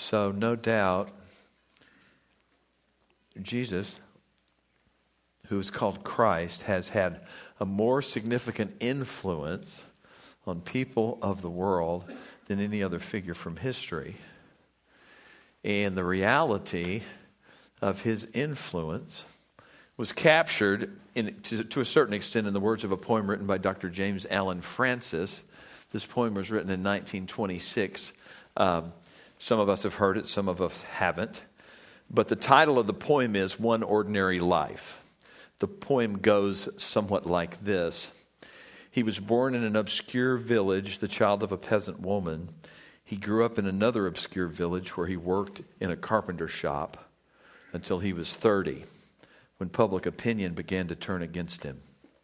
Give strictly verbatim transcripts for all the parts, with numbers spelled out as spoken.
so no doubt, Jesus, who is called Christ, has had a more significant influence on people of the world than any other figure from history. And the reality of his influence was captured in, to, to a certain extent in the words of a poem written by Doctor James Allan Francis. This poem was written in nineteen twenty-six. Um, some of us have heard it, some of us haven't. But the title of the poem is One Ordinary Life. The poem goes somewhat like this. He was born in an obscure village, the child of a peasant woman. He grew up in another obscure village where he worked in a carpenter shop until he was thirty, when public opinion began to turn against him.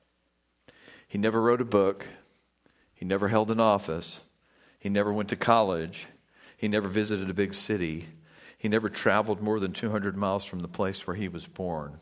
He never wrote a book. He never held an office. He never went to college. He never visited a big city. He never traveled more than two hundred miles from the place where he was born.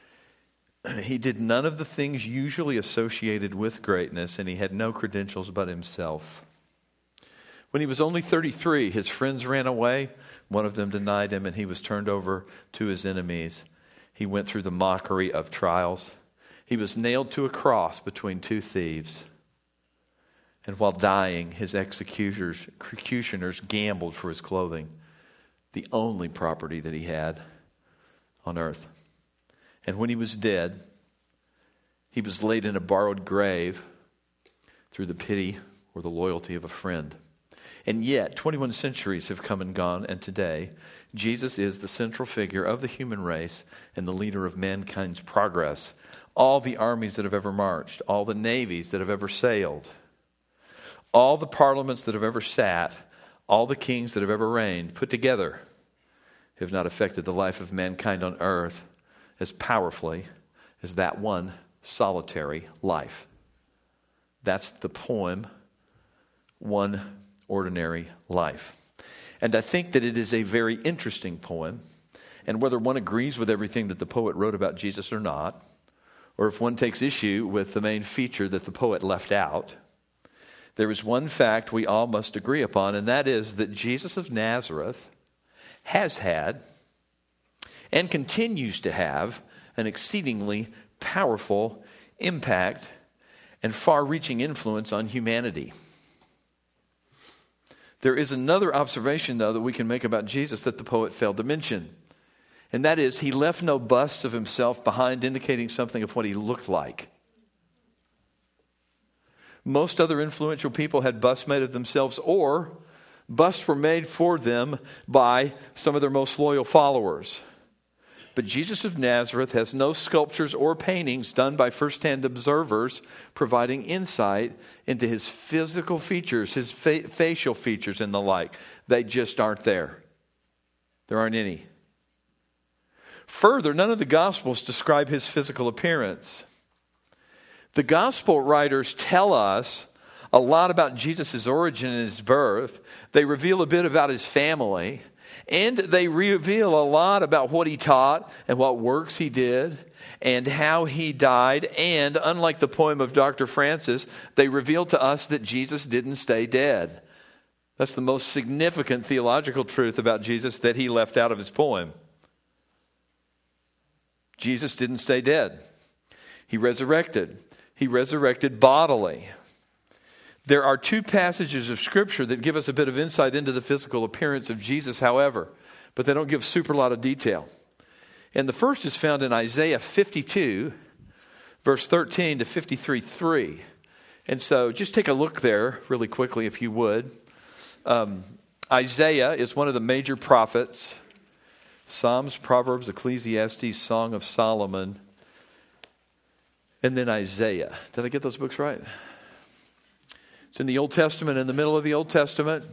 He did none of the things usually associated with greatness, and he had no credentials but himself. When he was only thirty-three, his friends ran away. One of them denied him, and he was turned over to his enemies. He went through the mockery of trials. He was nailed to a cross between two thieves. And while dying, his executioners, executioners gambled for his clothing, the only property that he had on earth. And when he was dead, he was laid in a borrowed grave through the pity or the loyalty of a friend. And yet, twenty-one centuries have come and gone, and today, Jesus is the central figure of the human race and the leader of mankind's progress. All the armies that have ever marched, all the navies that have ever sailed, all the parliaments that have ever sat, all the kings that have ever reigned, put together, have not affected the life of mankind on earth as powerfully as that one solitary life. That's the poem, One Ordinary Life. And I think that it is a very interesting poem. And whether one agrees with everything that the poet wrote about Jesus or not, or if one takes issue with the main feature that the poet left out, there is one fact we all must agree upon, and that is that Jesus of Nazareth has had and continues to have an exceedingly powerful impact and far-reaching influence on humanity. There is another observation, though, that we can make about Jesus that the poet failed to mention. And that is, he left no busts of himself behind indicating something of what he looked like. Most other influential people had busts made of themselves, or busts were made for them by some of their most loyal followers. But Jesus of Nazareth has no sculptures or paintings done by first-hand observers providing insight into his physical features, his fa- facial features and the like. They just aren't there. There aren't any. Further, none of the Gospels describe his physical appearance. The Gospel writers tell us a lot about Jesus' origin and his birth. They reveal a bit about his family. And they reveal a lot about what he taught and what works he did and how he died. And unlike the poem of Doctor Francis, they reveal to us that Jesus didn't stay dead. That's the most significant theological truth about Jesus that he left out of his poem. Jesus didn't stay dead. He resurrected. He resurrected bodily. There are two passages of Scripture that give us a bit of insight into the physical appearance of Jesus, however, but they don't give super lot of detail. And the first is found in Isaiah fifty-two, verse thirteen to fifty-three, three. And so just take a look there really quickly, if you would. Um, Isaiah is one of the major prophets. Psalms, Proverbs, Ecclesiastes, Song of Solomon, and then Isaiah. Did I get those books right? It's in the Old Testament, in the middle of the Old Testament.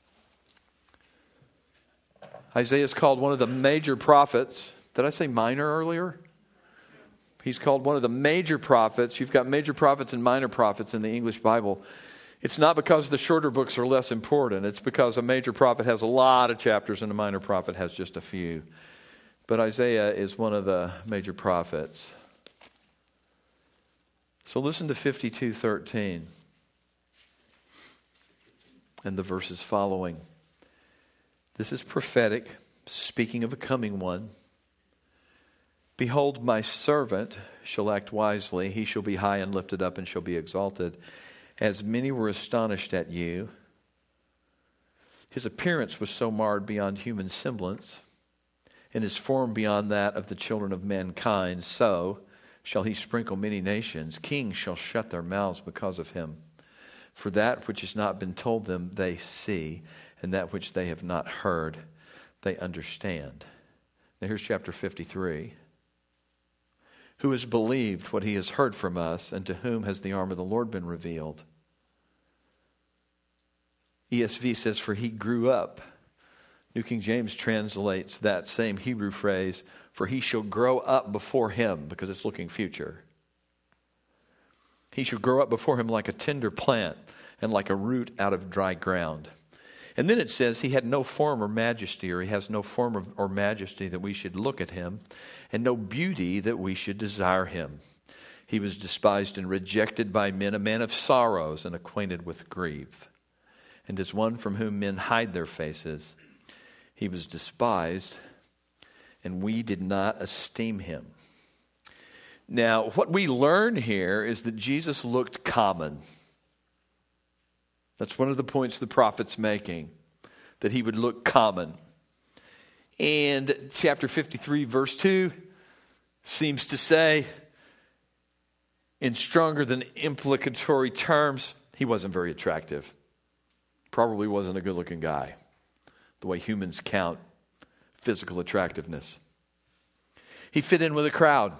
Isaiah is called one of the major prophets. Did I say minor earlier? He's called one of the major prophets. You've got major prophets and minor prophets in the English Bible. It's not because the shorter books are less important. It's because a major prophet has a lot of chapters and a minor prophet has just a few. But Isaiah is one of the major prophets. So listen to fifty-two thirteen. And the verses following. This is prophetic, speaking of a coming one. Behold, my servant shall act wisely. He shall be high and lifted up and shall be exalted. As many were astonished at you, his appearance was so marred beyond human semblance, and his form beyond that of the children of mankind, so shall he sprinkle many nations. Kings shall shut their mouths because of him. For that which has not been told them they see, and that which they have not heard they understand. Now here's chapter fifty-three. Who has believed what he has heard from us, and to whom has the arm of the Lord been revealed? E S V says, for he grew up. New King James translates that same Hebrew phrase, for he shall grow up before him, because it's looking future. He shall grow up before him like a tender plant and like a root out of dry ground. And then it says he had no form or majesty, or he has no form or, or majesty that we should look at him, and no beauty that we should desire him. He was despised and rejected by men, a man of sorrows and acquainted with grief. And as one from whom men hide their faces, he was despised, and we did not esteem him. Now, what we learn here is that Jesus looked common. That's one of the points the prophet's making, that he would look common. And chapter fifty-three, verse two, seems to say, in stronger than implicatory terms, he wasn't very attractive. Probably wasn't a good-looking guy, the way humans count physical attractiveness. He fit in with a crowd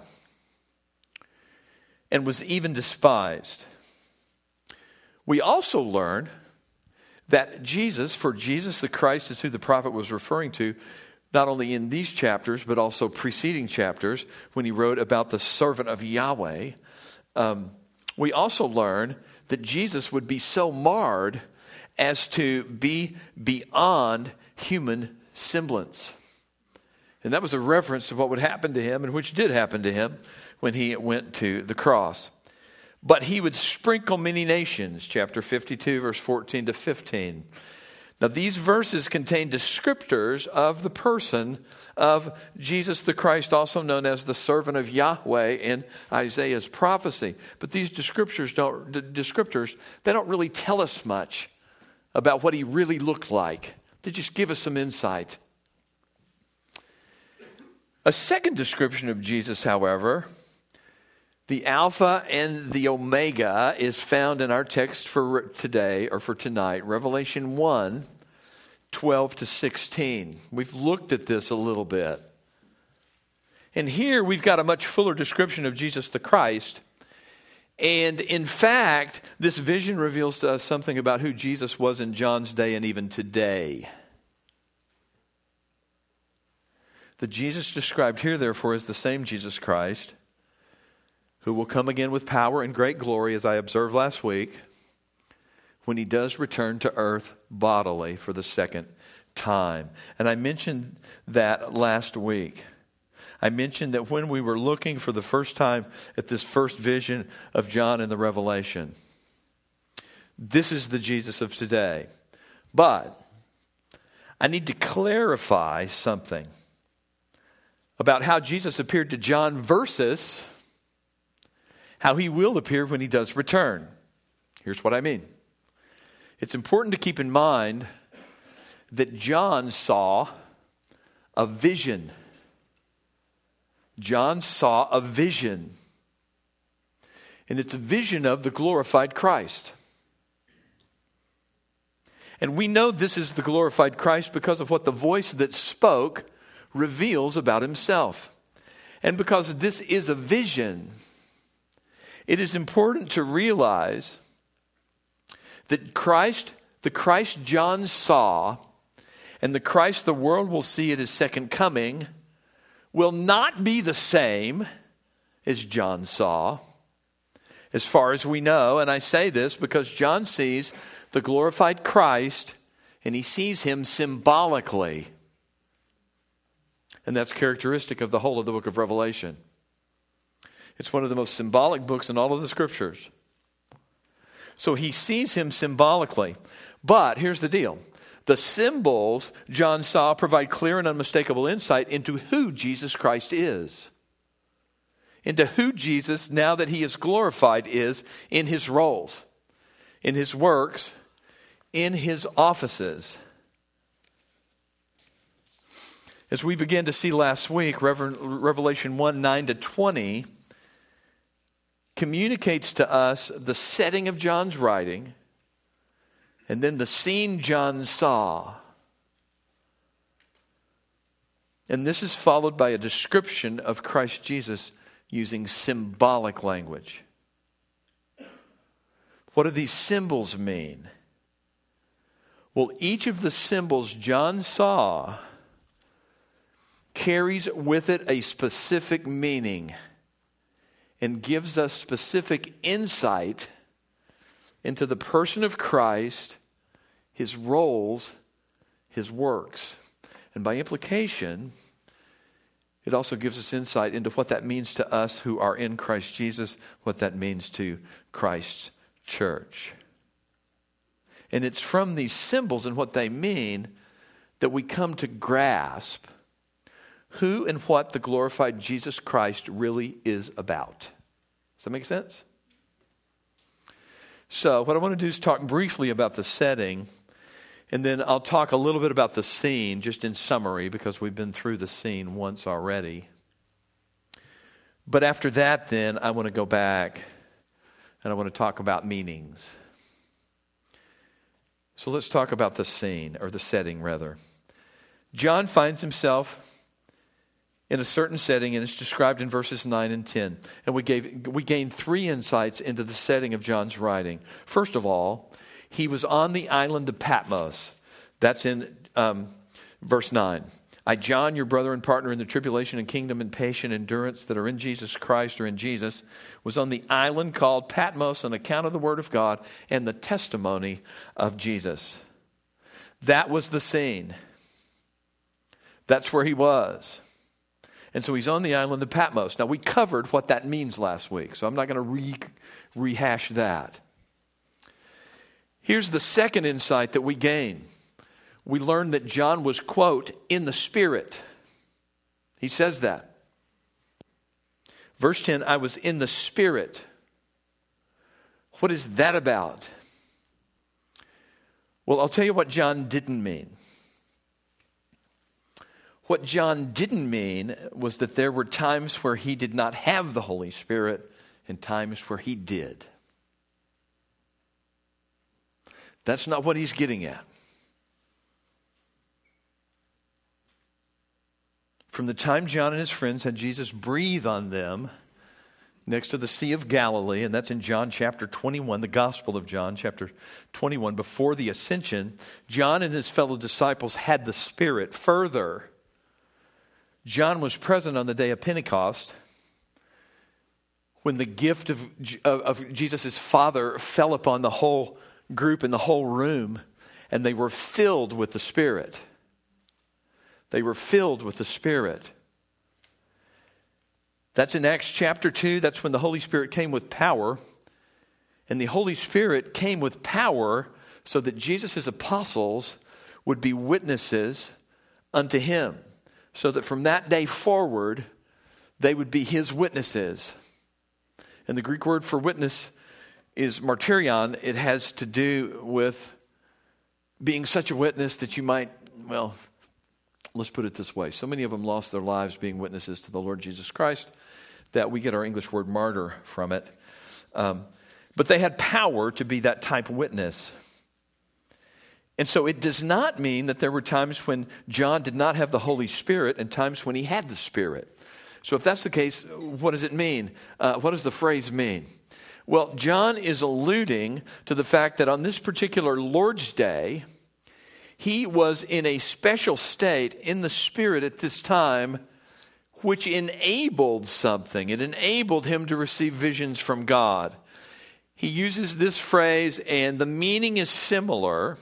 and was even despised. We also learn that Jesus, for Jesus the Christ is who the prophet was referring to, not only in these chapters, but also preceding chapters, when he wrote about the servant of Yahweh. Um, we also learn that Jesus would be so marred as to be beyond human semblance. And that was a reference to what would happen to him, and which did happen to him when he went to the cross. But he would sprinkle many nations, chapter fifty-two, verse fourteen to fifteen. Now these verses contain descriptors of the person of Jesus the Christ, also known as the servant of Yahweh in Isaiah's prophecy. But these descriptors don't, descriptors, they don't really tell us much about what he really looked like. They just give us some insight. A second description of Jesus, however, the Alpha and the Omega, is found in our text for today, or for tonight, Revelation one, twelve to sixteen. We've looked at this a little bit. And here we've got a much fuller description of Jesus the Christ. And in fact, this vision reveals to us something about who Jesus was in John's day and even today. The Jesus described here, therefore, is the same Jesus Christ, who will come again with power and great glory, as I observed last week, when he does return to earth bodily for the second time. And I mentioned that last week. I mentioned that when we were looking for the first time at this first vision of John in the Revelation, this is the Jesus of today. But I need to clarify something about how Jesus appeared to John versus how he will appear when he does return. Here's what I mean. It's important to keep in mind that John saw a vision. John saw a vision. And it's a vision of the glorified Christ. And we know this is the glorified Christ because of what the voice that spoke reveals about himself. And because this is a vision, it is important to realize that Christ, the Christ John saw, and the Christ the world will see at his second coming, will not be the same as John saw, as far as we know. And I say this because John sees the glorified Christ, and he sees him symbolically. And that's characteristic of the whole of the book of Revelation. It's one of the most symbolic books in all of the scriptures. So he sees him symbolically. But here's the deal. The symbols John saw provide clear and unmistakable insight into who Jesus Christ is. Into who Jesus, now that he is glorified, is in his roles, in his works, in his offices. As we began to see last week, Revelation one, nine to twenty communicates to us the setting of John's writing, and then the scene John saw. And this is followed by a description of Christ Jesus using symbolic language. What do these symbols mean? Well, each of the symbols John saw carries with it a specific meaning and gives us specific insight into the person of Christ, his roles, his works. And by implication, it also gives us insight into what that means to us who are in Christ Jesus, what that means to Christ's church. And it's from these symbols and what they mean that we come to grasp who and what the glorified Jesus Christ really is about. Does that make sense? So what I want to do is talk briefly about the setting, and then I'll talk a little bit about the scene, just in summary, because we've been through the scene once already. But after that, then, I want to go back, and I want to talk about meanings. So let's talk about the scene, or the setting, rather. John finds himself in a certain setting, and it's described in verses nine and ten. And we gave we gained three insights into the setting of John's writing. First of all, he was on the island of Patmos. That's in um, verse nine. I, John, your brother and partner in the tribulation and kingdom and patient endurance that are in Jesus Christ or in Jesus, was on the island called Patmos on account of the word of God and the testimony of Jesus. That was the scene. That's where he was. And so he's on the island of Patmos. Now, we covered what that means last week, so I'm not going to re- rehash that. Here's the second insight that we gain. We learned that John was, quote, in the Spirit. He says that. Verse ten, I was in the Spirit. What is that about? Well, I'll tell you what John didn't mean. What John didn't mean was that there were times where he did not have the Holy Spirit and times where he did. That's not what he's getting at. From the time John and his friends had Jesus breathe on them next to the Sea of Galilee, and that's in John chapter twenty-one, the Gospel of John chapter twenty-one, before the ascension, John and his fellow disciples had the Spirit. Further, John was present on the day of Pentecost when the gift of, of, of Jesus' Father fell upon the whole group in the whole room, and they were filled with the Spirit. They were filled with the Spirit. That's in Acts chapter two. That's when the Holy Spirit came with power. And the Holy Spirit came with power so that Jesus' apostles would be witnesses unto him. So that from that day forward, they would be his witnesses. And the Greek word for witness is martyrion. It has to do with being such a witness that you might, well, let's put it this way. So many of them lost their lives being witnesses to the Lord Jesus Christ that we get our English word martyr from it. Um, but they had power to be that type of witness. And so it does not mean that there were times when John did not have the Holy Spirit and times when he had the Spirit. So if that's the case, what does it mean? Uh, what does the phrase mean? Well, John is alluding to the fact that on this particular Lord's Day, he was in a special state in the Spirit at this time, which enabled something. It enabled him to receive visions from God. He uses this phrase, and the meaning is similar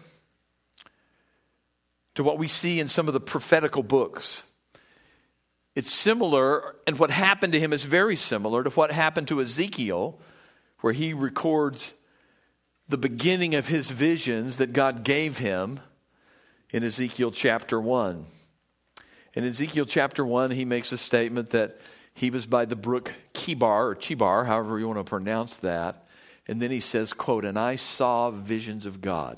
to what we see in some of the prophetical books. It's similar, and what happened to him is very similar to what happened to Ezekiel, where he records the beginning of his visions that God gave him. in Ezekiel chapter one. In Ezekiel chapter one, he makes a statement that he was by the brook Kibar, or Chibar, however you want to pronounce that. And then he says, quote, "And I saw visions of God."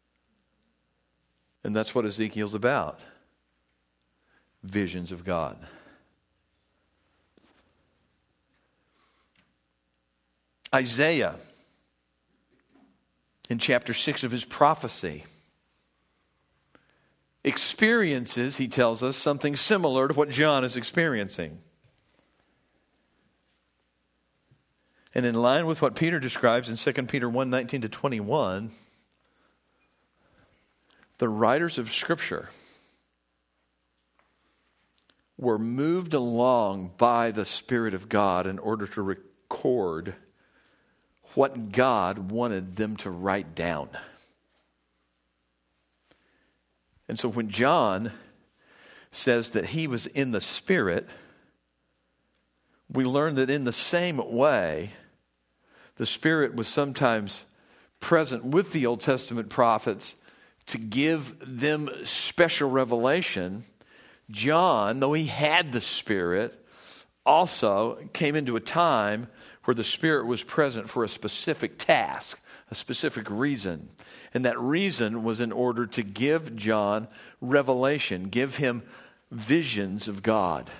And that's what Ezekiel's about. Visions of God. Isaiah, in chapter six of his prophecy, experiences, he tells us, something similar to what John is experiencing. And in line with what Peter describes in Second Peter one, nineteen to twenty-one, the writers of Scripture were moved along by the Spirit of God in order to record what God wanted them to write down. And so when John says that he was in the Spirit, we learn that in the same way, the Spirit was sometimes present with the Old Testament prophets to give them special revelation. John, though he had the Spirit, also came into a time where the Spirit was present for a specific task, a specific reason. And that reason was in order to give John revelation, give him visions of God.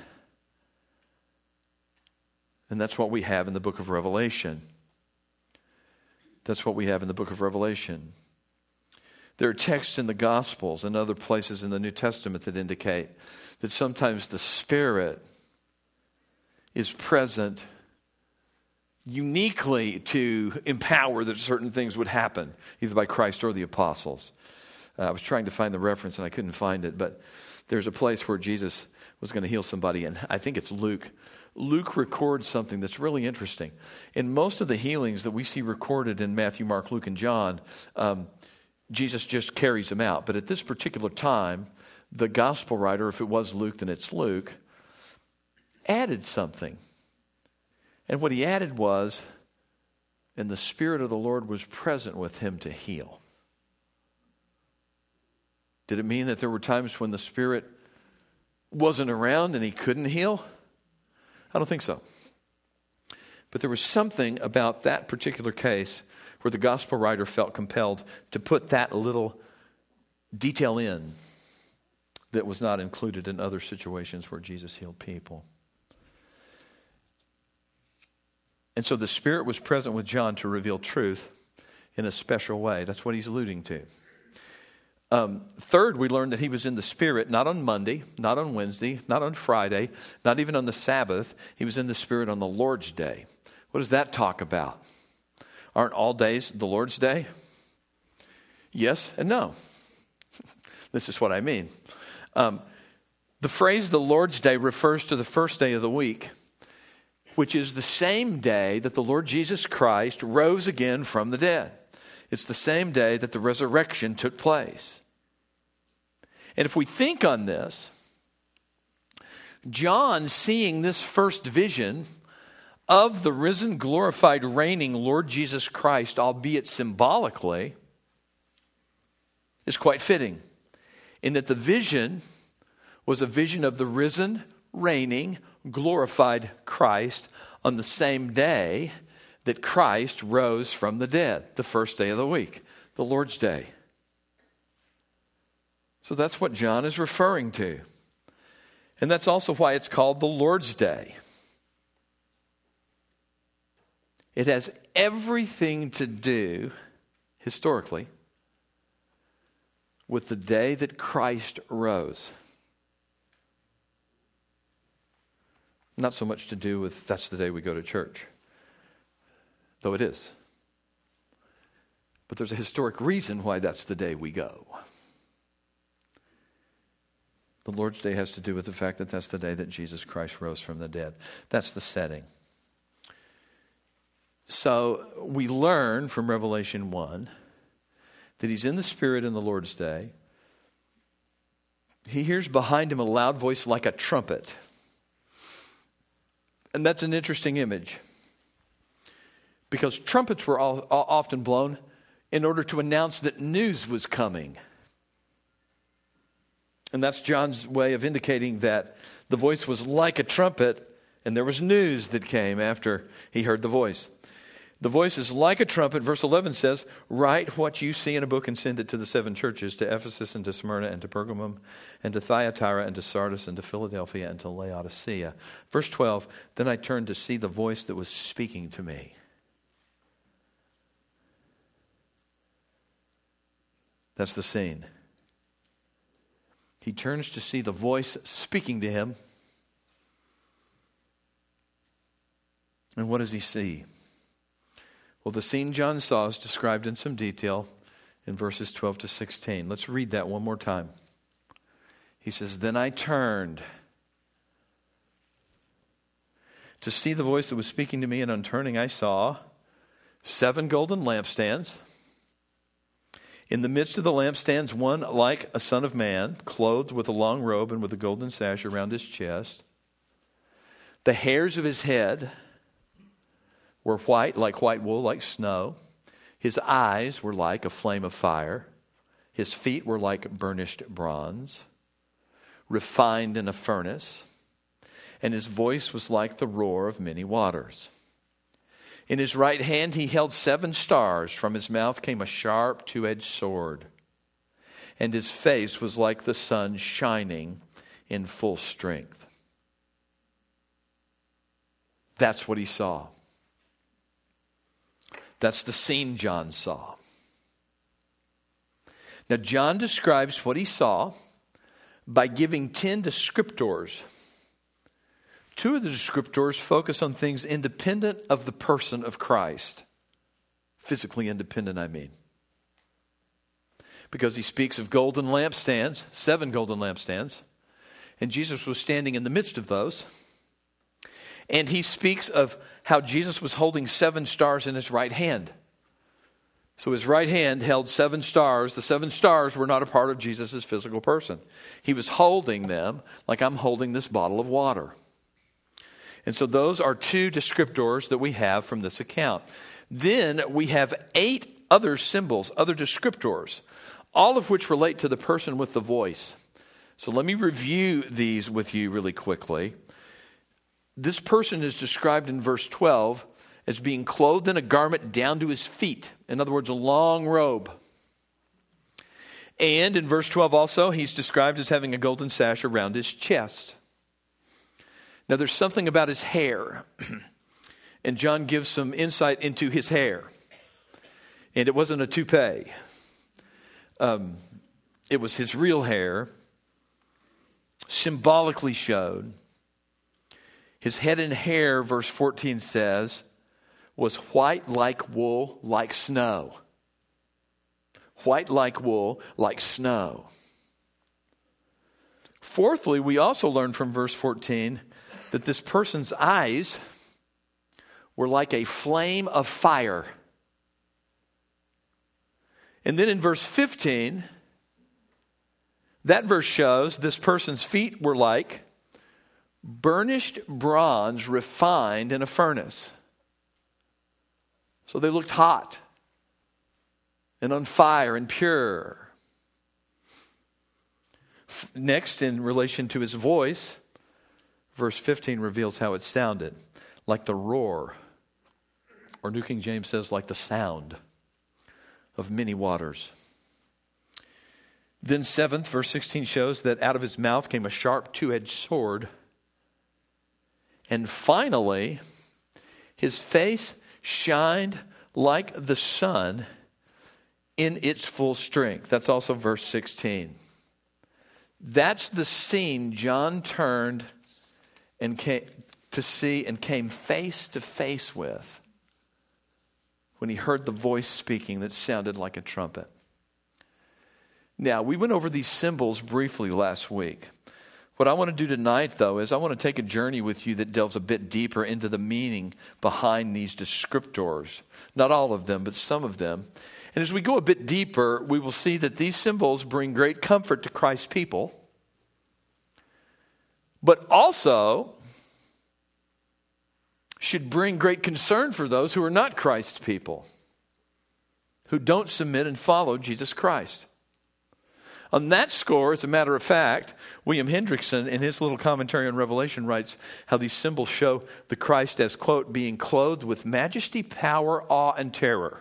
And that's what we have in the book of Revelation. That's what we have in the book of Revelation. There are texts in the Gospels and other places in the New Testament that indicate that sometimes the Spirit is present uniquely to empower that certain things would happen, either by Christ or the apostles. Uh, I was trying to find the reference and I couldn't find it, but there's a place where Jesus was going to heal somebody, and I think it's Luke. Luke records something that's really interesting. In most of the healings that we see recorded in Matthew, Mark, Luke, and John, um, Jesus just carries them out. But at this particular time, the gospel writer, if it was Luke, then it's Luke, added something. And what he added was, and the Spirit of the Lord was present with him to heal. Did it mean that there were times when the Spirit wasn't around and he couldn't heal? I don't think so. But there was something about that particular case where the gospel writer felt compelled to put that little detail in that was not included in other situations where Jesus healed people. And so the Spirit was present with John to reveal truth in a special way. That's what he's alluding to. Um, third, we learned that he was in the Spirit, not on Monday, not on Wednesday, not on Friday, not even on the Sabbath. He was in the Spirit on the Lord's Day. What does that talk about? Aren't all days the Lord's Day? Yes and no. This is what I mean. Um, the phrase the Lord's Day refers to the first day of the week, which is the same day that the Lord Jesus Christ rose again from the dead. It's the same day that the resurrection took place. And if we think on this, John, seeing this first vision of the risen, glorified, reigning Lord Jesus Christ, albeit symbolically, is quite fitting, in that the vision was a vision of the risen, reigning, glorified Christ on the same day that Christ rose from the dead, the first day of the week, the Lord's Day. So that's what John is referring to. And that's also why it's called the Lord's Day. It has everything to do, historically, with the day that Christ rose. Not so much to do with that's the day we go to church, though it is. But there's a historic reason why that's the day we go. The Lord's Day has to do with the fact that that's the day that Jesus Christ rose from the dead. That's the setting. So we learn from Revelation one that he's in the Spirit in the Lord's Day. He hears behind him a loud voice like a trumpet. And that's an interesting image, because trumpets were all, all often blown in order to announce that news was coming. And that's John's way of indicating that the voice was like a trumpet, and there was news that came after he heard the voice. The voice is like a trumpet. Verse eleven says, write what you see in a book and send it to the seven churches, to Ephesus and to Smyrna and to Pergamum and to Thyatira and to Sardis and to Philadelphia and to Laodicea. Verse twelve, then I turned to see the voice that was speaking to me. That's the scene. He turns to see the voice speaking to him. And what does he see? Well, the scene John saw is described in some detail in verses twelve to sixteen. Let's read that one more time. He says, then I turned to see the voice that was speaking to me, and on turning I saw seven golden lampstands. In the midst of the lampstands, one like a son of man, clothed with a long robe and with a golden sash around his chest. The hairs of his head were white, like white wool, like snow. His eyes were like a flame of fire. His feet were like burnished bronze, refined in a furnace. And his voice was like the roar of many waters. In his right hand he held seven stars. From his mouth came a sharp two-edged sword. And his face was like the sun shining in full strength. That's what he saw. That's the scene John saw. Now, John describes what he saw by giving ten descriptors. Two of the descriptors focus on things independent of the person of Christ. Physically independent, I mean. Because he speaks of golden lampstands, seven golden lampstands, and Jesus was standing in the midst of those. And he speaks of how Jesus was holding seven stars in his right hand. So his right hand held seven stars. The seven stars were not a part of Jesus' physical person. He was holding them like I'm holding this bottle of water. And so those are two descriptors that we have from this account. Then we have eight other symbols, other descriptors, all of which relate to the person with the voice. So let me review these with you really quickly. This person is described in verse twelve as being clothed in a garment down to his feet. In other words, a long robe. And in verse twelve also, he's described as having a golden sash around his chest. Now, there's something about his hair. And John gives some insight into his hair. And it wasn't a toupee. Um, it was his real hair, symbolically showed. His head and hair, verse fourteen says, was white like wool, like snow. White like wool, like snow. Fourthly, we also learn from verse fourteen that this person's eyes were like a flame of fire. And then in verse fifteen, that verse shows this person's feet were like burnished bronze refined in a furnace. So they looked hot and on fire and pure. Next, in relation to his voice, verse fifteen reveals how it sounded, like the roar, or New King James says like the sound of many waters. Then seventh, verse sixteen shows that out of his mouth came a sharp two-edged sword. And finally, his face shined like the sun in its full strength. That's also verse sixteen. That's the scene John turned and came to see and came face to face with when he heard the voice speaking that sounded like a trumpet. Now, we went over these symbols briefly last week. What I want to do tonight, though, is I want to take a journey with you that delves a bit deeper into the meaning behind these descriptors. Not all of them, but some of them. And as we go a bit deeper, we will see that these symbols bring great comfort to Christ's people, but also should bring great concern for those who are not Christ's people, who don't submit and follow Jesus Christ. On that score, as a matter of fact, William Hendrickson, in his little commentary on Revelation, writes how these symbols show the Christ as, quote, being clothed with majesty, power, awe, and terror.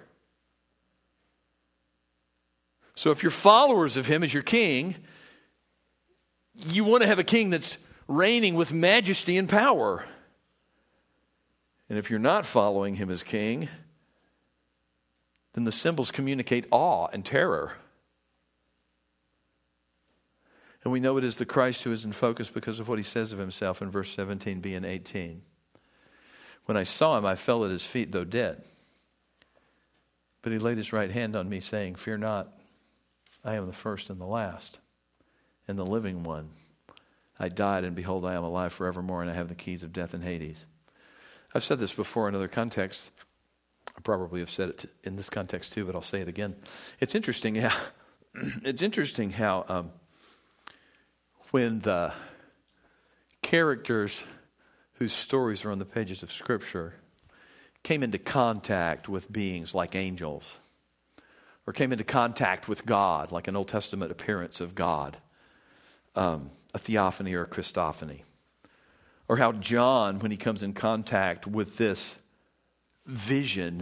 So if you're followers of him as your king, you want to have a king that's reigning with majesty and power. And if you're not following him as king, then the symbols communicate awe and terror. And we know it is the Christ who is in focus because of what he says of himself in verse seventeen b and eighteen. When I saw him, I fell at his feet, though dead. But he laid his right hand on me, saying, fear not, I am the first and the last, and the living one. I died, and behold, I am alive forevermore, and I have the keys of death and Hades. I've said this before in other contexts. I probably have said it in this context too, but I'll say it again. It's interesting how, it's interesting how um, when the characters whose stories are on the pages of Scripture came into contact with beings like angels, or came into contact with God, like an Old Testament appearance of God, um, a theophany or a Christophany. Or how John, when he comes in contact with this vision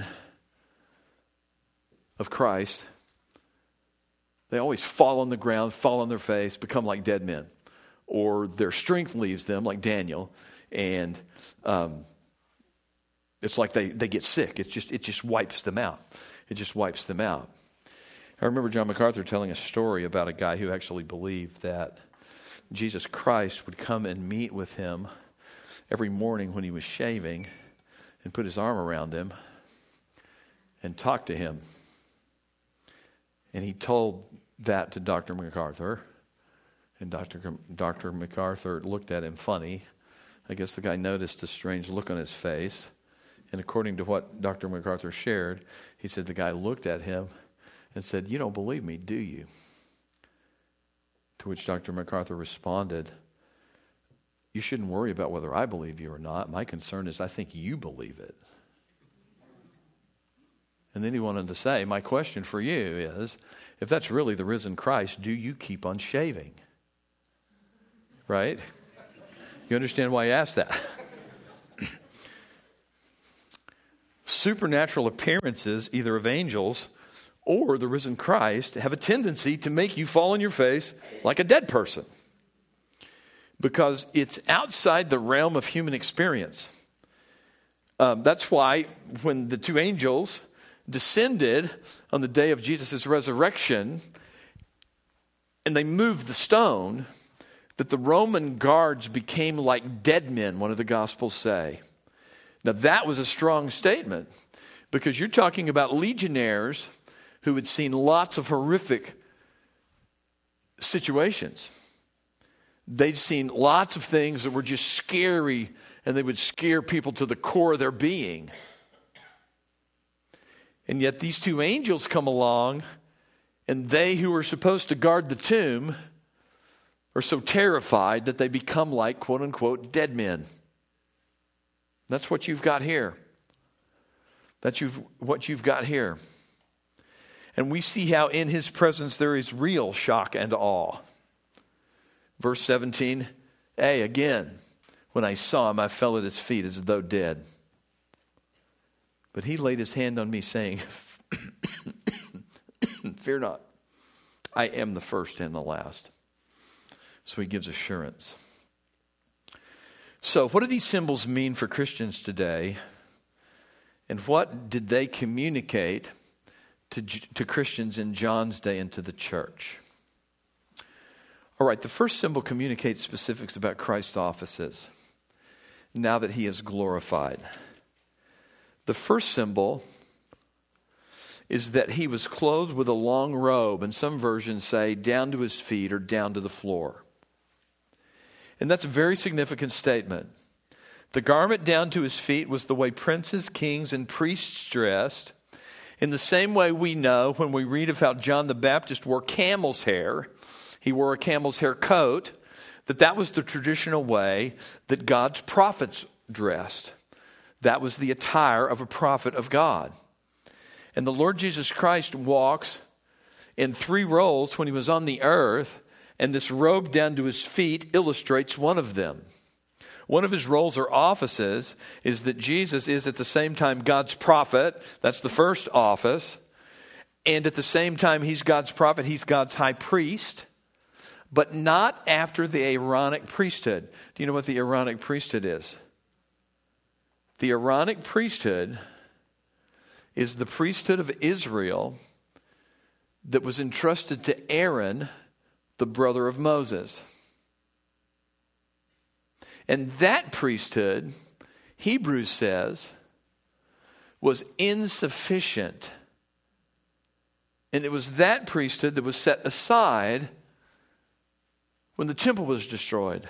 of Christ, they always fall on the ground, fall on their face, become like dead men. Or their strength leaves them, like Daniel, and um, it's like they, they get sick. It's just, it just wipes them out. It just wipes them out. I remember John MacArthur telling a story about a guy who actually believed that Jesus Christ would come and meet with him every morning when he was shaving and put his arm around him and talk to him. And he told that to Doctor MacArthur. And Doctor Doctor MacArthur looked at him funny. I guess the guy noticed a strange look on his face. And according to what Doctor MacArthur shared, he said the guy looked at him and said, you don't believe me, do you? To which Doctor MacArthur responded, you shouldn't worry about whether I believe you or not. My concern is I think you believe it. And then he went on to say, my question for you is, if that's really the risen Christ, do you keep on shaving? Right? You understand why I asked that? Supernatural appearances, either of angels or the risen Christ, have a tendency to make you fall on your face like a dead person. Because it's outside the realm of human experience. Um, that's why when the two angels descended on the day of Jesus' resurrection and they moved the stone, that the Roman guards became like dead men, one of the Gospels say. Now that was a strong statement because you're talking about legionnaires who had seen lots of horrific situations. They'd seen lots of things that were just scary, and they would scare people to the core of their being. And yet these two angels come along, and they who are supposed to guard the tomb are so terrified that they become like, quote unquote, dead men. That's what you've got here. That's you've, what you've got here. And we see how in his presence there is real shock and awe. Verse seventeen a, again, when I saw him, I fell at his feet as though dead. But he laid his hand on me, saying, fear not, I am the first and the last. So he gives assurance. So what do these symbols mean for Christians today? And what did they communicate to, to Christians in John's day and to the church? All right, the first symbol communicates specifics about Christ's offices now that he is glorified. The first symbol is that he was clothed with a long robe, and some versions say down to his feet or down to the floor. And that's a very significant statement. The garment down to his feet was the way princes, kings, and priests dressed. In the same way we know when we read of how John the Baptist wore camel's hair, he wore a camel's hair coat, that that was the traditional way that God's prophets dressed. That was the attire of a prophet of God. And the Lord Jesus Christ walks in three roles when he was on the earth, and this robe down to his feet illustrates one of them. One of his roles or offices is that Jesus is at the same time God's prophet. That's the first office. And at the same time he's God's prophet, he's God's high priest, but not after the Aaronic priesthood. Do you know what the Aaronic priesthood is? The Aaronic priesthood is the priesthood of Israel that was entrusted to Aaron, the brother of Moses. And that priesthood, Hebrews says, was insufficient. And it was that priesthood that was set aside when the temple was destroyed.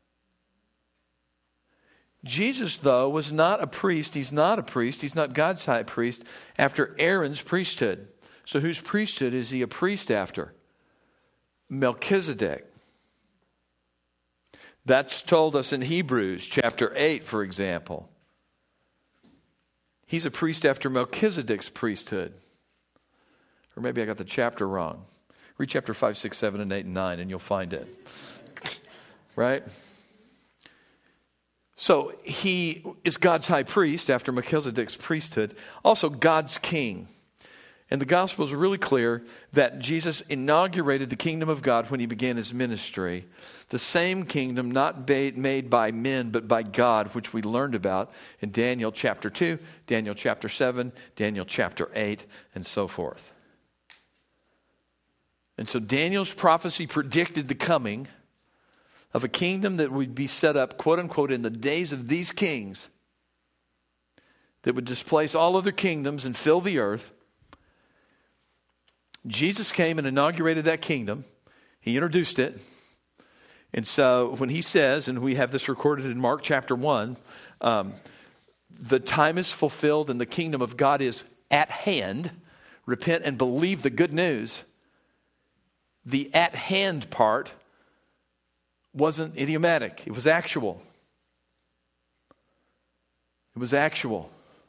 Jesus, though, was not a priest. He's not a priest. He's not God's high priest after Aaron's priesthood. So whose priesthood is he a priest after? Melchizedek. That's told us in Hebrews chapter eight, for example. He's a priest after Melchizedek's priesthood. Or maybe I got the chapter wrong. Read chapter five, six, seven, and eight, and nine, and you'll find it. Right? So he is God's high priest after Melchizedek's priesthood. Also God's king. And the gospel is really clear that Jesus inaugurated the kingdom of God when he began his ministry. The same kingdom not made by men but by God, which we learned about in Daniel chapter two, Daniel chapter seven, Daniel chapter eight, and so forth. And so Daniel's prophecy predicted the coming of a kingdom that would be set up, quote unquote, in the days of these kings, that would displace all other kingdoms and fill the earth. Jesus came and inaugurated that kingdom. He introduced it. And so when he says, and we have this recorded in Mark chapter one, um, the time is fulfilled and the kingdom of God is at hand. Repent and believe the good news. The at hand part wasn't idiomatic. It was actual. It was actual.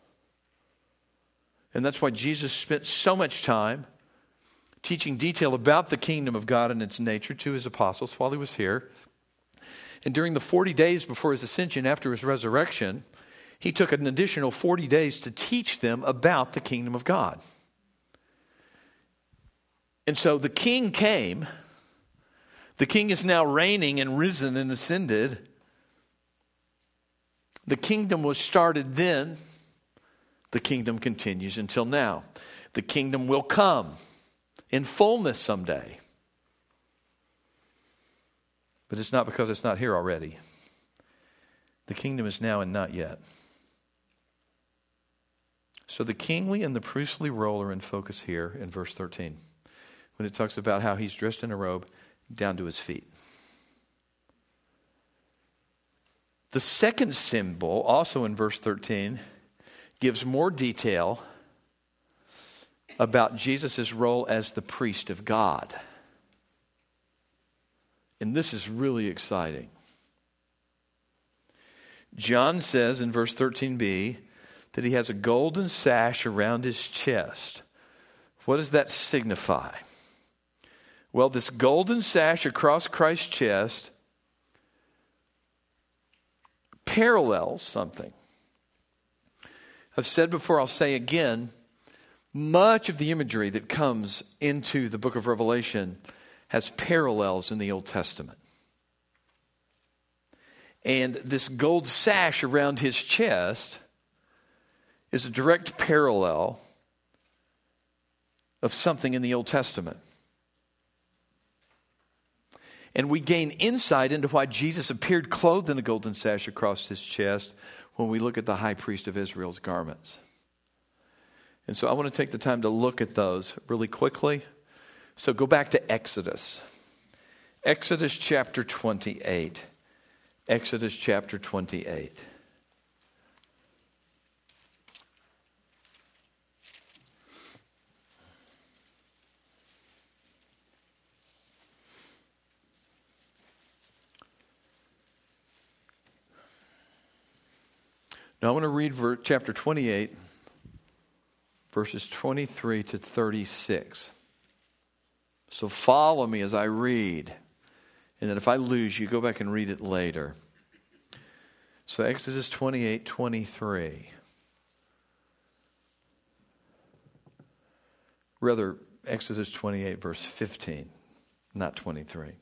And that's why Jesus spent so much time teaching detail about the kingdom of God and its nature to his apostles while he was here. And during the forty days before his ascension, after his resurrection, he took an additional forty days to teach them about the kingdom of God. And so the king came. The king is now reigning and risen and ascended. The kingdom was started then. The kingdom continues until now. The kingdom will come in fullness someday. But it's not because it's not here already. The kingdom is now and not yet. So the kingly and the priestly role are in focus here in verse thirteen, when it talks about how he's dressed in a robe down to his feet. The second symbol, also in verse thirteen, gives more detail about Jesus' role as the priest of God. And this is really exciting. John says in verse thirteen b that he has a golden sash around his chest. What does that signify? Well, this golden sash across Christ's chest parallels something. I've said before, I'll say again, much of the imagery that comes into the book of Revelation has parallels in the Old Testament. And this gold sash around his chest is a direct parallel of something in the Old Testament. And we gain insight into why Jesus appeared clothed in a golden sash across his chest when we look at the high priest of Israel's garments. And so I want to take the time to look at those really quickly. So go back to Exodus. Exodus chapter twenty-eight. Exodus chapter twenty-eight. Now I want to read ver- chapter twenty-eight, verses twenty-three to thirty-six. So follow me as I read. And then if I lose you, go back and read it later. So Exodus twenty-eight twenty-three. Rather, Exodus twenty-eight, verse fifteen, not twenty-three.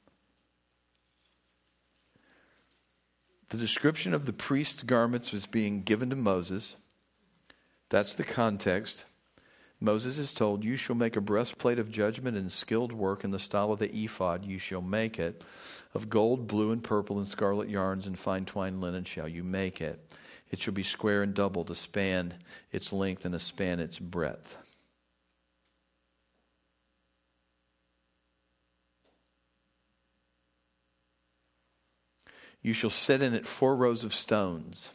The description of the priest's garments was being given to Moses. That's the context. Moses is told, you shall make a breastplate of judgment and skilled work in the style of the ephod. You shall make it. Of gold, blue, and purple, and scarlet yarns, and fine twined linen shall you make it. It shall be square and double to span its length and to span its breadth. You shall set in it four rows of stones.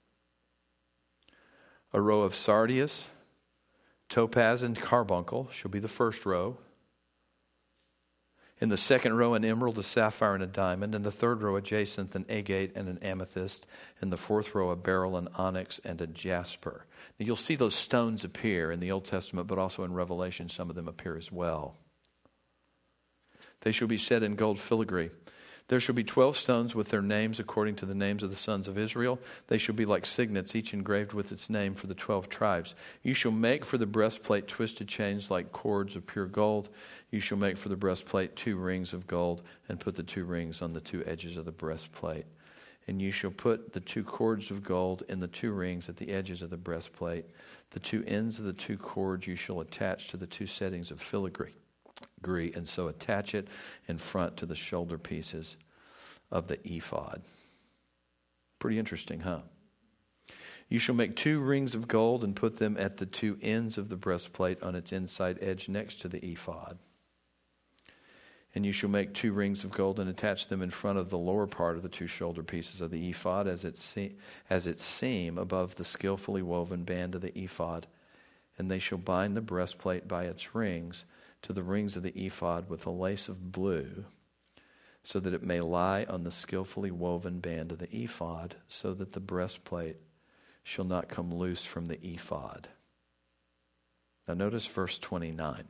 A row of sardius, topaz, and carbuncle shall be the first row. In the second row, an emerald, a sapphire, and a diamond. In the third row, a jacinth, an agate, and an amethyst. In the fourth row, a beryl, an onyx, and a jasper. Now, you'll see those stones appear in the Old Testament, but also in Revelation, some of them appear as well. They shall be set in gold filigree. There shall be twelve stones with their names according to the names of the sons of Israel. They shall be like signets, each engraved with its name for the twelve tribes. You shall make for the breastplate twisted chains like cords of pure gold. You shall make for the breastplate two rings of gold and put the two rings on the two edges of the breastplate. And you shall put the two cords of gold in the two rings at the edges of the breastplate. The two ends of the two cords you shall attach to the two settings of filigree. And so attach it in front to the shoulder pieces of the ephod. Pretty interesting, huh? You shall make two rings of gold and put them at the two ends of the breastplate on its inside edge next to the ephod. And you shall make two rings of gold and attach them in front of the lower part of the two shoulder pieces of the ephod as its se- as its seam above the skillfully woven band of the ephod. And they shall bind the breastplate by its rings to the rings of the ephod with a lace of blue, so that it may lie on the skillfully woven band of the ephod, so that the breastplate shall not come loose from the ephod. Now notice verse twenty-nine.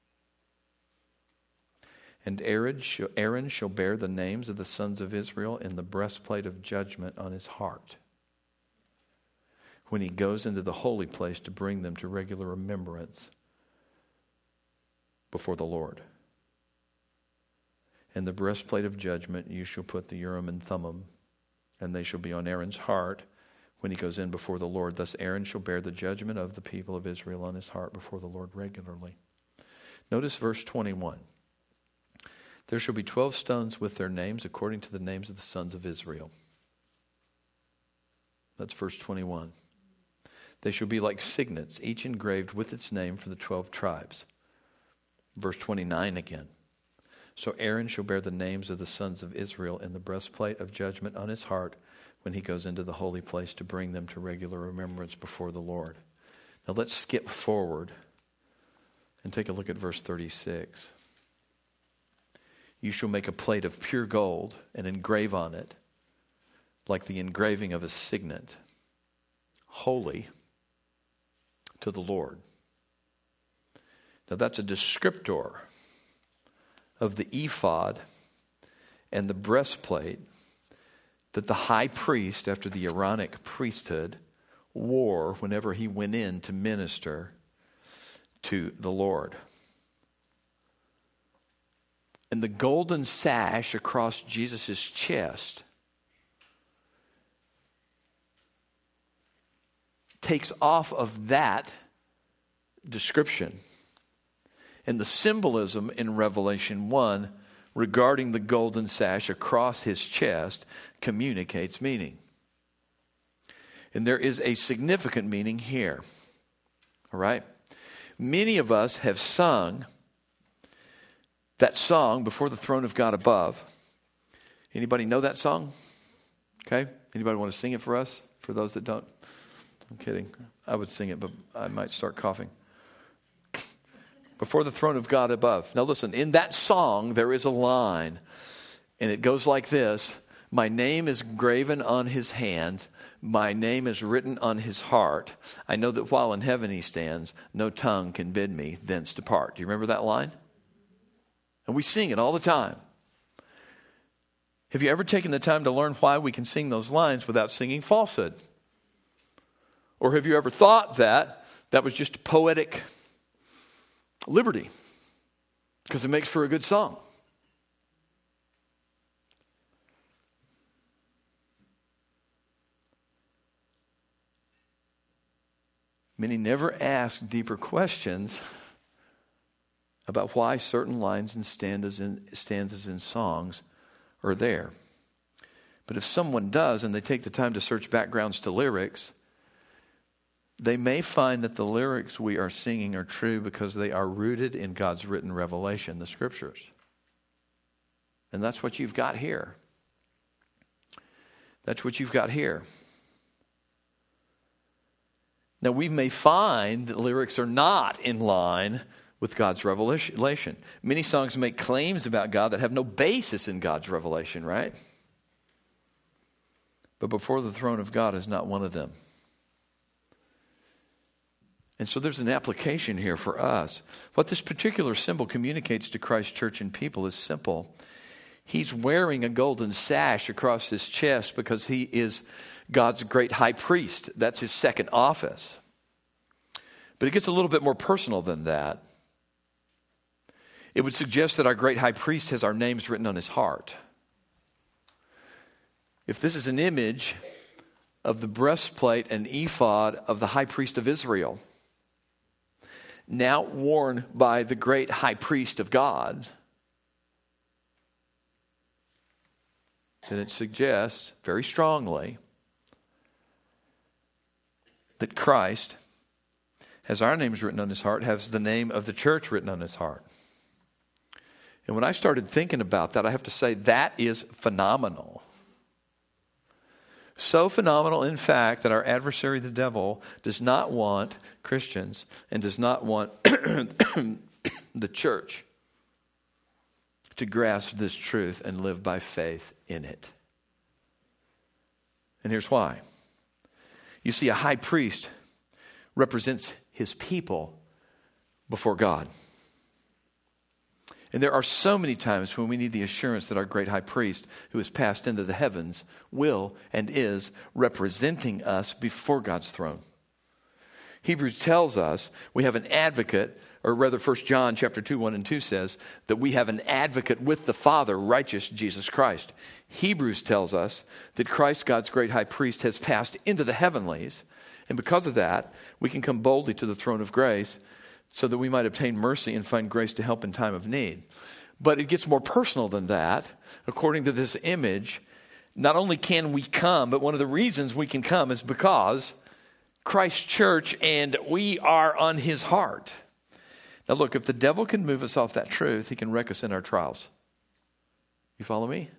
And Aaron shall, Aaron shall bear the names of the sons of Israel in the breastplate of judgment on his heart, when he goes into the holy place to bring them to regular remembrance before the Lord. In the breastplate of judgment you shall put the Urim and Thummim, and they shall be on Aaron's heart when he goes in before the Lord. Thus Aaron shall bear the judgment of the people of Israel on his heart before the Lord regularly. Notice verse twenty-one. There shall be twelve stones with their names according to the names of the sons of Israel. That's verse twenty-one. They shall be like signets, each engraved with its name for the twelve tribes. Verse twenty-nine again. So Aaron shall bear the names of the sons of Israel in the breastplate of judgment on his heart when he goes into the holy place to bring them to regular remembrance before the Lord. Now let's skip forward and take a look at verse thirty-six. You shall make a plate of pure gold and engrave on it, like the engraving of a signet, holy to the Lord. Now that's a descriptor of the ephod and the breastplate that the high priest, after the Aaronic priesthood, wore whenever he went in to minister to the Lord. And the golden sash across Jesus' chest takes off of that description. And the symbolism in Revelation one regarding the golden sash across his chest communicates meaning. And there is a significant meaning here. All right? Many of us have sung that song, Before the Throne of God Above. Anybody know that song? Okay? Anybody want to sing it for us? For those that don't? I'm kidding. I would sing it, but I might start coughing. Before the throne of God above. Now listen, in that song there is a line, and it goes like this. My name is graven on his hand. My name is written on his heart. I know that while in heaven he stands, no tongue can bid me thence depart. Do you remember that line? And we sing it all the time. Have you ever taken the time to learn why we can sing those lines without singing falsehood? Or have you ever thought that that was just poetic liberty because it makes for a good song? Many never ask deeper questions about why certain lines and stanzas in, stanzas in songs are there. But if someone does, and they take the time to search backgrounds to lyrics, they may find that the lyrics we are singing are true because they are rooted in God's written revelation, the Scriptures. And that's what you've got here. That's what you've got here. Now, we may find that lyrics are not in line with God's revelation. Many songs make claims about God that have no basis in God's revelation, right? But before the throne of God is not one of them. And so there's an application here for us. What this particular symbol communicates to Christ's church and people is simple. He's wearing a golden sash across his chest because he is God's great high priest. That's his second office. But it gets a little bit more personal than that. It would suggest that our great high priest has our names written on his heart. If this is an image of the breastplate and ephod of the high priest of Israel, now worn by the great high priest of God, then it suggests very strongly that Christ has our names written on his heart, has the name of the church written on his heart. And when I started thinking about that, I have to say that is phenomenal. So phenomenal, in fact, that our adversary, the devil, does not want Christians and does not want the church to grasp this truth and live by faith in it. And here's why. You see, a high priest represents his people before God. And there are so many times when we need the assurance that our great high priest, who has passed into the heavens, will and is representing us before God's throne. Hebrews tells us we have an advocate, or rather First John chapter two, one and two says that we have an advocate with the Father, righteous Jesus Christ. Hebrews tells us that Christ, God's great high priest, has passed into the heavenlies, and because of that, we can come boldly to the throne of grace so that we might obtain mercy and find grace to help in time of need. But it gets more personal than that. According to this image, not only can we come, but one of the reasons we can come is because Christ's church and we are on his heart. Now look, if the devil can move us off that truth, he can wreck us in our trials. You follow me?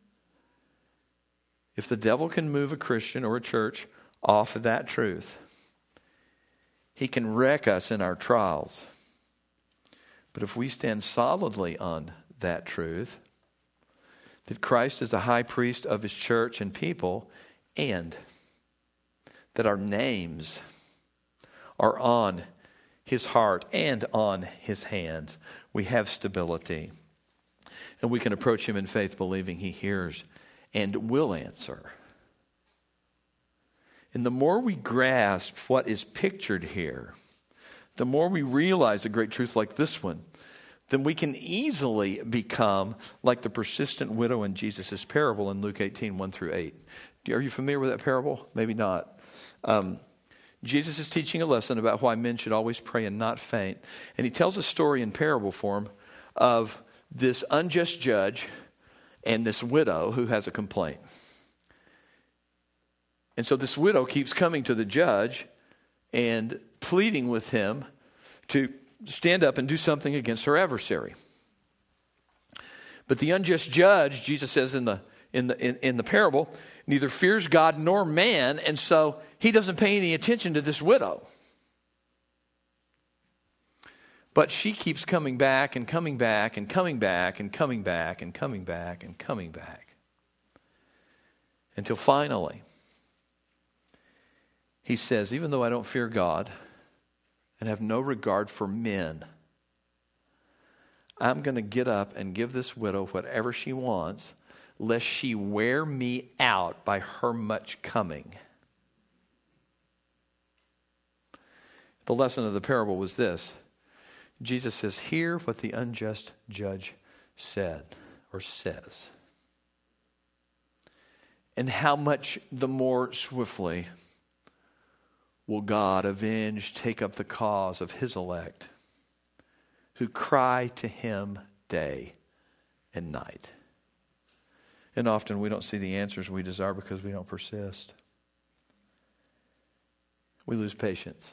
If the devil can move a Christian or a church off of that truth, he can wreck us in our trials. But if we stand solidly on that truth, that Christ is the high priest of his church and people, and that our names are on his heart and on his hands, we have stability. And we can approach him in faith, believing he hears and will answer. And the more we grasp what is pictured here, the more we realize a great truth like this one, then we can easily become like the persistent widow in Jesus' parable in Luke eighteen, one through eight. Are you familiar with that parable? Maybe not. Um, Jesus is teaching a lesson about why men should always pray and not faint. And he tells a story in parable form of this unjust judge and this widow who has a complaint. And so this widow keeps coming to the judge and pleading with him to stand up and do something against her adversary. But the unjust judge, Jesus says in the in the in, in the parable, neither fears God nor man, and so he doesn't pay any attention to this widow. But she keeps coming back and coming back and coming back and coming back and coming back and coming back. Until finally, he says, even though I don't fear God and have no regard for men, I'm going to get up and give this widow whatever she wants, lest she wear me out by her much coming. The lesson of the parable was this. Jesus says, hear what the unjust judge said or says. And how much the more swiftly will God avenge, take up the cause of his elect, who cry to him day and night. And often we don't see the answers we desire because we don't persist. We lose patience.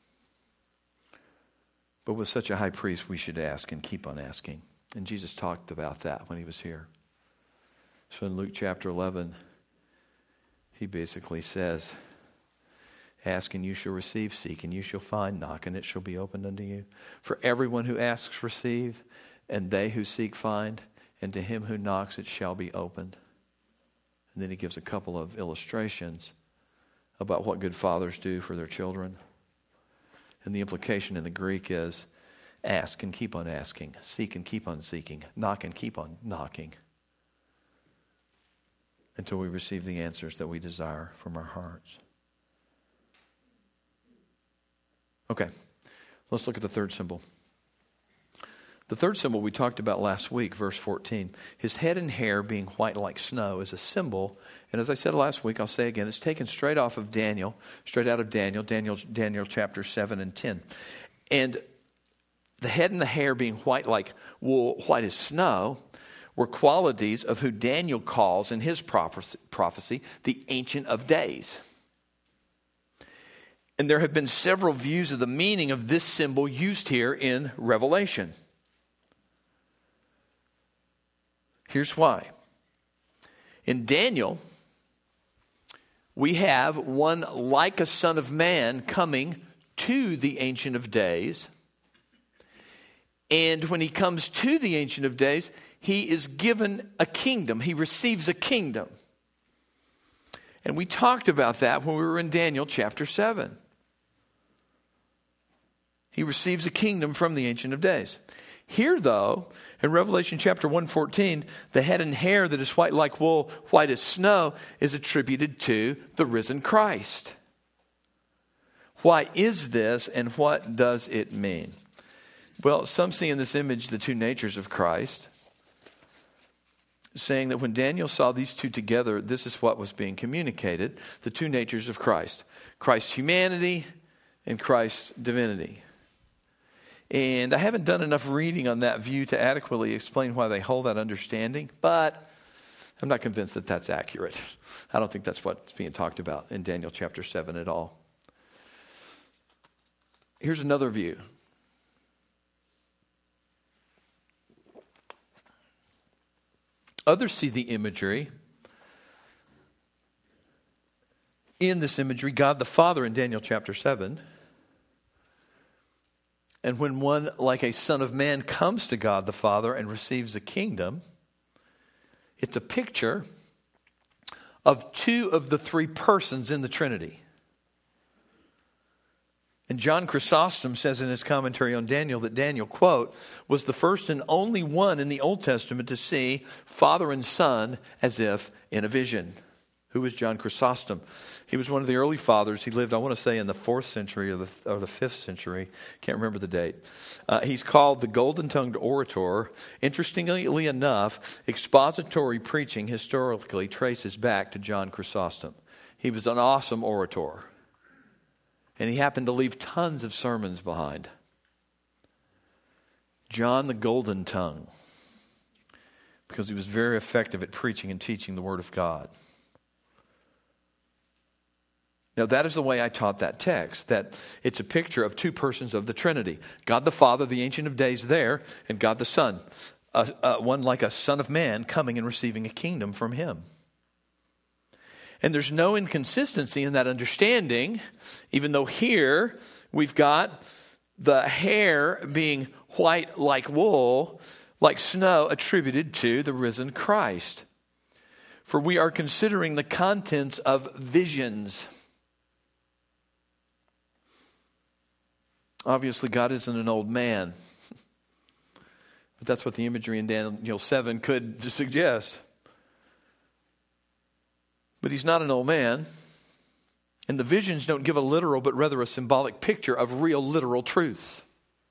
But with such a high priest, we should ask and keep on asking. And Jesus talked about that when he was here. So in Luke chapter eleven, he basically says, ask and you shall receive, seek and you shall find, knock and it shall be opened unto you. For everyone who asks receive, and they who seek find, and to him who knocks it shall be opened. And then he gives a couple of illustrations about what good fathers do for their children. And the implication in the Greek is ask and keep on asking, seek and keep on seeking, knock and keep on knocking, until we receive the answers that we desire from our hearts. Okay, let's look at the third symbol. The third symbol we talked about last week, verse fourteen. His head and hair being white like snow is a symbol. And as I said last week, I'll say again, it's taken straight off of Daniel, straight out of Daniel, Daniel, Daniel chapter seven and ten. And the head and the hair being white like wool, white as snow, were qualities of who Daniel calls in his prophecy the Ancient of Days. And there have been several views of the meaning of this symbol used here in Revelation. Here's why. In Daniel, we have one like a son of man coming to the Ancient of Days. And when he comes to the Ancient of Days, he is given a kingdom. He receives a kingdom. And we talked about that when we were in Daniel chapter seven. He receives a kingdom from the Ancient of Days. Here, though, in Revelation chapter one fourteen, the head and hair that is white like wool, white as snow, is attributed to the risen Christ. Why is this, and what does it mean? Well, some see in this image the two natures of Christ, saying that when Daniel saw these two together, this is what was being communicated, the two natures of Christ. Christ's humanity and Christ's divinity. And I haven't done enough reading on that view to adequately explain why they hold that understanding, but I'm not convinced that that's accurate. I don't think that's what's being talked about in Daniel chapter seven at all. Here's another view. Others see the imagery. In this imagery, God the Father in Daniel chapter seven. And when one like a son of man comes to God the Father and receives the kingdom, it's a picture of two of the three persons in the Trinity. And John Chrysostom says in his commentary on Daniel that Daniel, quote, was the first and only one in the Old Testament to see Father and Son as if in a vision. Who was John Chrysostom? He was one of the early fathers. He lived, I want to say, in the fourth century or the, or the fifth century. Can't remember the date. Uh, he's called the golden-tongued orator. Interestingly enough, expository preaching historically traces back to John Chrysostom. He was an awesome orator. And he happened to leave tons of sermons behind. John the Golden Tongue. Because he was very effective at preaching and teaching the Word of God. Now, that is the way I taught that text, that it's a picture of two persons of the Trinity. God the Father, the Ancient of Days there, and God the Son. Uh, uh, one like a son of man coming and receiving a kingdom from him. And there's no inconsistency in that understanding, even though here we've got the hair being white like wool, like snow, attributed to the risen Christ. For we are considering the contents of visions. Obviously, God isn't an old man. But that's what the imagery in Daniel seven could suggest. But he's not an old man. And the visions don't give a literal, but rather a symbolic picture of real, literal truths.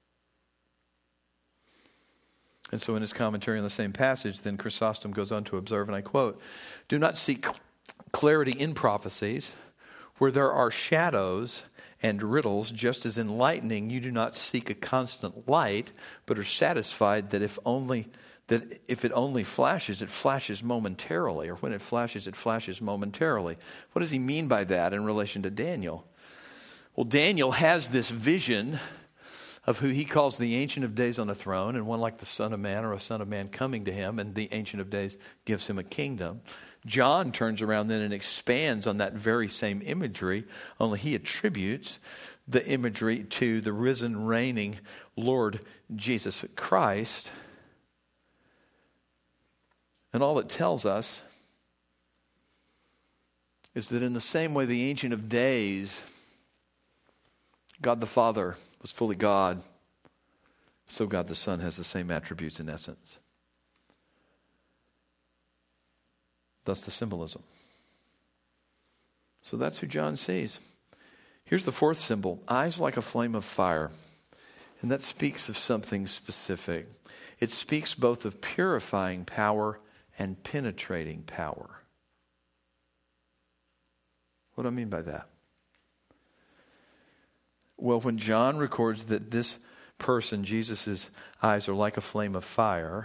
And so in his commentary on the same passage, then Chrysostom goes on to observe, and I quote, "Do not seek clarity in prophecies, where there are shadows and riddles, just as in lightning you do not seek a constant light, but are satisfied that if only that if it only flashes, it flashes momentarily, or when it flashes, it flashes momentarily." What does he mean by that in relation to Daniel? Well, Daniel has this vision of who he calls the Ancient of Days on a throne, and one like the Son of Man or a Son of Man coming to him, and the Ancient of Days gives him a kingdom. John turns around then and expands on that very same imagery, only he attributes the imagery to the risen, reigning Lord Jesus Christ. And all it tells us is that in the same way the Ancient of Days, God the Father, was fully God, so God the Son has the same attributes in essence. Thus the symbolism. So that's who John sees. Here's the fourth symbol, eyes like a flame of fire. And that speaks of something specific. It speaks both of purifying power and penetrating power. What do I mean by that? Well, when John records that this person, Jesus' eyes are like a flame of fire,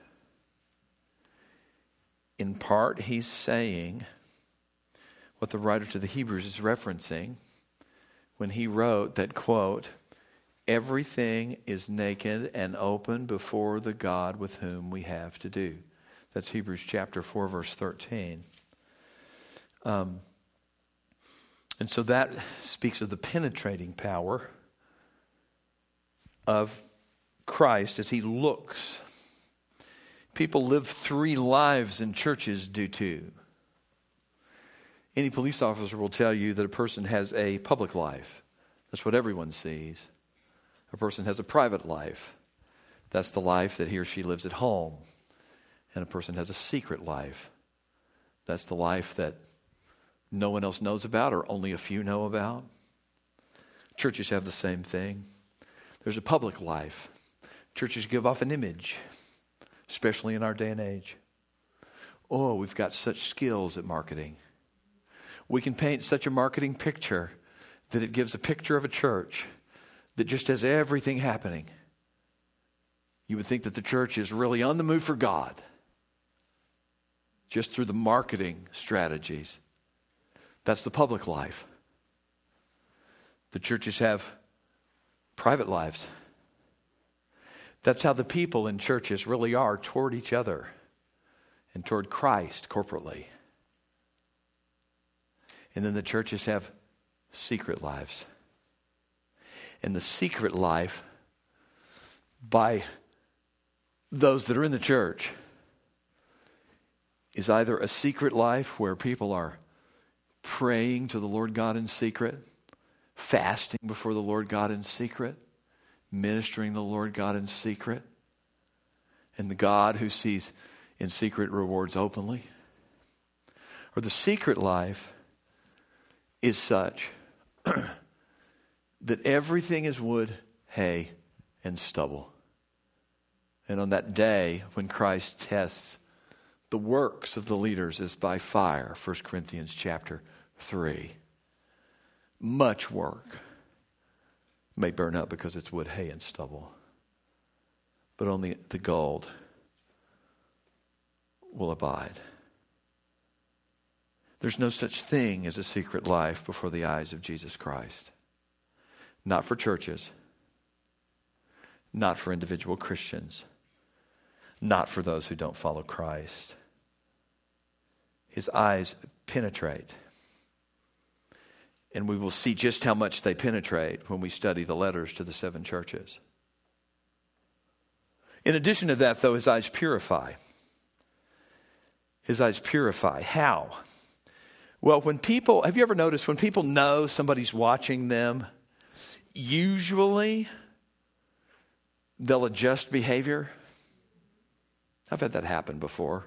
in part he's saying what the writer to the Hebrews is referencing when he wrote that, quote, "Everything is naked and open before the God with whom we have to do." That's Hebrews chapter four, verse thirteen. Um, and so that speaks of the penetrating power of Christ as he looks. People live three lives in churches due to. Any police officer will tell you that a person has a public life. That's what everyone sees. A person has a private life. That's the life that he or she lives at home. And a person has a secret life. That's the life that no one else knows about or only a few know about. Churches have the same thing. There's a public life. Churches give off an image, especially in our day and age. Oh, we've got such skills at marketing. We can paint such a marketing picture that it gives a picture of a church that just has everything happening. You would think that the church is really on the move for God just through the marketing strategies. That's the public life. The churches have private lives. That's how the people in churches really are toward each other and toward Christ corporately. And then the churches have secret lives. And the secret life by those that are in the church is either a secret life where people are praying to the Lord God in secret, fasting before the Lord God in secret, ministering the Lord God in secret, and the God who sees in secret rewards openly. Or the secret life is such that everything is wood, hay, and stubble. And on that day when Christ tests the works of the leaders as by fire, First Corinthians chapter three, much work may burn up because it's wood, hay, and stubble. But only the gold will abide. There's no such thing as a secret life before the eyes of Jesus Christ. Not for churches. Not for individual Christians. Not for those who don't follow Christ. His eyes penetrate. And we will see just how much they penetrate when we study the letters to the seven churches. In addition to that, though, his eyes purify. His eyes purify. How? Well, when people, have you ever noticed when people know somebody's watching them, usually they'll adjust behavior. I've had that happen before.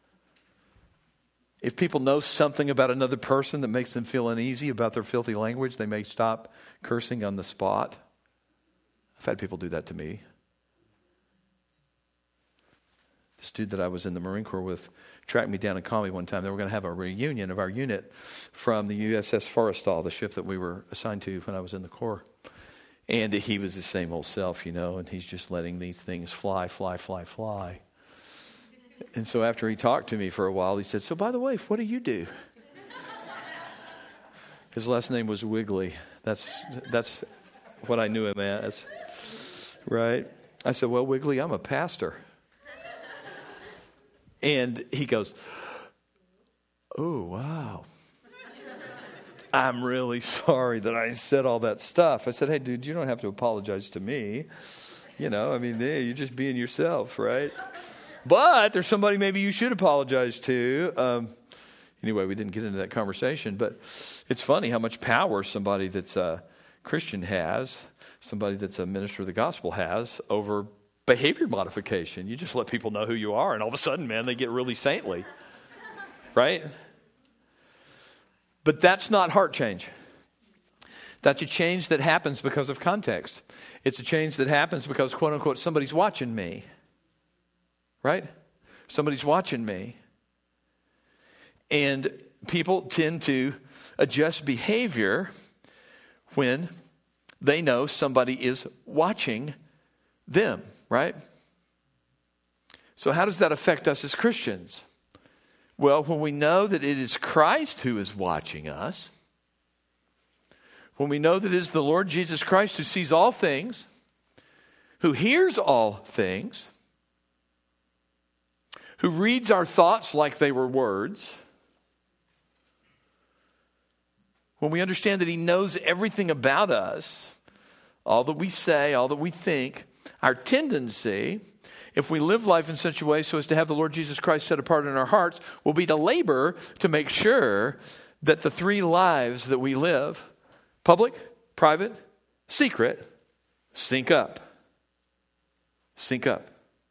If people know something about another person that makes them feel uneasy about their filthy language, they may stop cursing on the spot. I've had people do that to me. This dude that I was in the Marine Corps with tracked me down and called me one time. They were going to have a reunion of our unit from the U S S Forrestal, the ship that we were assigned to when I was in the Corps. And he was the same old self, you know, and he's just letting these things fly, fly, fly, fly. And so after he talked to me for a while, he said, so by the way, what do you do? His last name was Wiggly. That's that's what I knew him as. Right? I said, well, Wiggly, I'm a pastor. And he goes, oh, wow. I'm really sorry that I said all that stuff. I said, hey, dude, you don't have to apologize to me. You know, I mean, hey, you're just being yourself, right? But there's somebody maybe you should apologize to. Um, anyway, we didn't get into that conversation, but it's funny how much power somebody that's a Christian has, somebody that's a minister of the gospel has over behavior modification. You just let people know who you are, and all of a sudden, man, they get really saintly, right? But that's not heart change. That's a change that happens because of context. It's a change that happens because, quote unquote, somebody's watching me. Right? Somebody's watching me. And people tend to adjust behavior when they know somebody is watching them, right? So how does that affect us as Christians? Well, when we know that it is Christ who is watching us, when we know that it is the Lord Jesus Christ who sees all things, who hears all things, who reads our thoughts like they were words, when we understand that he knows everything about us, all that we say, all that we think, our tendency, if we live life in such a way so as to have the Lord Jesus Christ set apart in our hearts, will be to labor to make sure that the three lives that we live, public, private, secret, sync up. Sync up.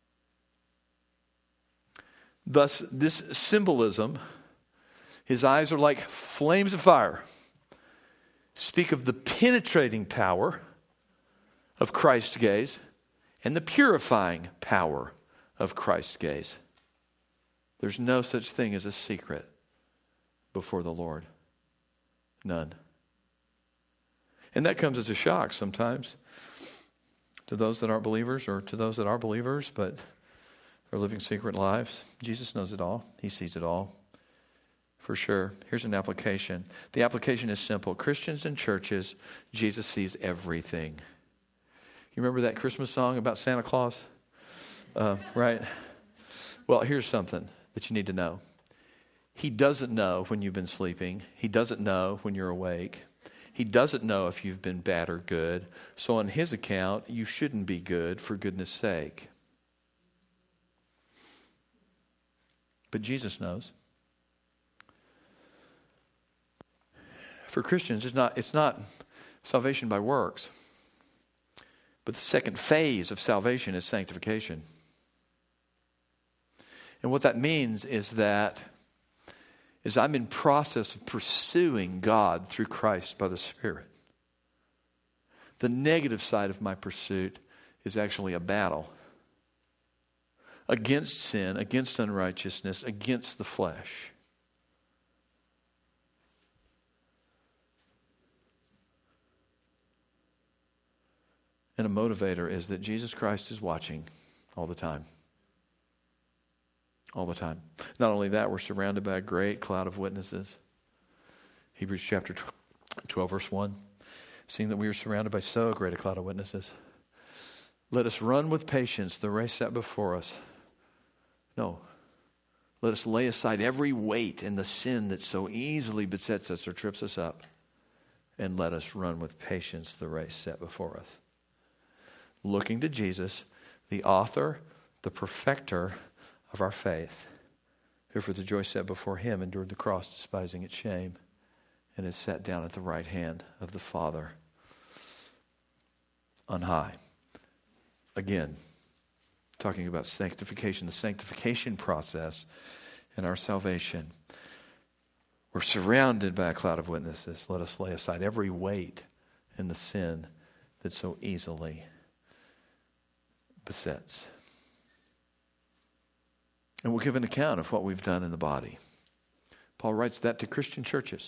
Thus, this symbolism, his eyes are like flames of fire, speak of the penetrating power of Christ's gaze and the purifying power of Christ's gaze. There's no such thing as a secret before the Lord. None. And that comes as a shock sometimes to those that aren't believers or to those that are believers, but are living secret lives. Jesus knows it all. He sees it all. For sure. Here's an application. The application is simple. Christians and churches, Jesus sees everything. You remember that Christmas song about Santa Claus? Uh, right? Well, here's something that you need to know. He doesn't know when you've been sleeping. He doesn't know when you're awake. He doesn't know if you've been bad or good. So on his account, you shouldn't be good for goodness sake. But Jesus knows. For Christians, it's not, it's not salvation by works. But the second phase of salvation is sanctification. And what that means is that is I'm in process of pursuing God through Christ by the Spirit. The negative side of my pursuit is actually a battle against sin, against unrighteousness, against the flesh. And a motivator is that Jesus Christ is watching all the time. All the time. Not only that, we're surrounded by a great cloud of witnesses. Hebrews chapter twelve, verse one. Seeing that we are surrounded by so great a cloud of witnesses, let us run with patience the race set before us. No. Let us lay aside every weight and the sin that so easily besets us or trips us up. And let us run with patience the race set before us. Looking to Jesus, the author, the perfecter of our faith, who for the joy set before him endured the cross, despising its shame, and is sat down at the right hand of the Father on high. Again, talking about sanctification, the sanctification process in our salvation. We're surrounded by a cloud of witnesses. Let us lay aside every weight and the sin that so easily besets. And we'll give an account of what we've done in the body. Paul writes that to Christian churches.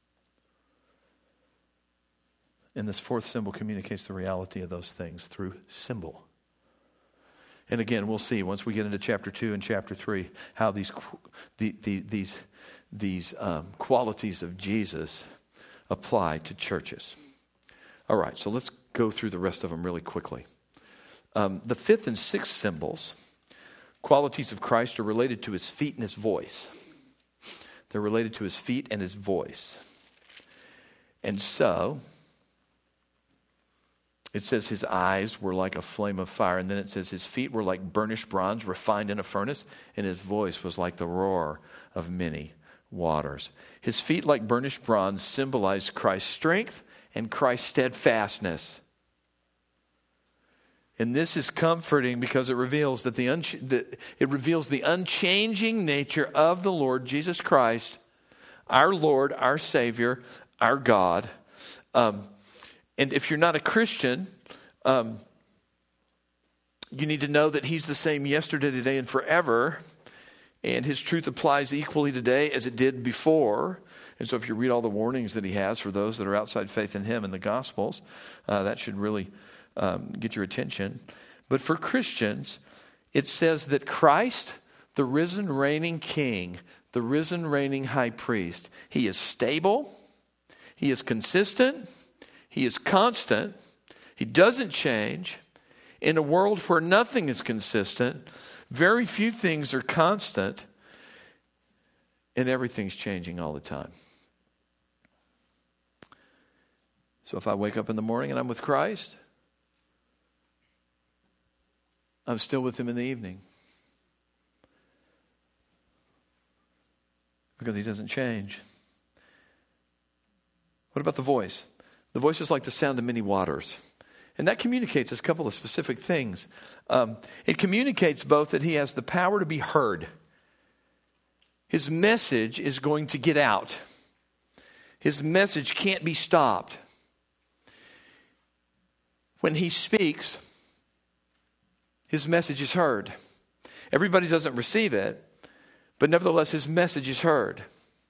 And this fourth symbol communicates the reality of those things through symbol. And again, we'll see once we get into chapter two and chapter three how these the, the, these these um, qualities of Jesus apply to churches. All right, so let's go through the rest of them really quickly. Um, the fifth and sixth symbols, qualities of Christ, are related to his feet and his voice. They're related to his feet and his voice. And so it says his eyes were like a flame of fire. And then it says his feet were like burnished bronze refined in a furnace. And his voice was like the roar of many waters. His feet like burnished bronze symbolized Christ's strength and Christ's steadfastness. And this is comforting because it reveals that the, unch- that it reveals the unchanging nature of the Lord Jesus Christ, our Lord, our Savior, our God. Um, And if you're not a Christian, um, you need to know that he's the same yesterday, today, and forever. And his truth applies equally today as it did before. And so if you read all the warnings that he has for those that are outside faith in him in the Gospels, uh, that should really um, get your attention. But for Christians, it says that Christ, the risen reigning King, the risen reigning high priest, he is stable, he is consistent, he is constant. He doesn't change. In a world where nothing is consistent, very few things are constant, and everything's changing all the time. So if I wake up in the morning and I'm with Christ, I'm still with him in the evening. Because he doesn't change. What about the voice? The voice is like the sound of many waters. And that communicates a couple of specific things. Um, it communicates both that he has the power to be heard. His message is going to get out. His message can't be stopped. When he speaks, his message is heard. Everybody doesn't receive it, but nevertheless his message is heard.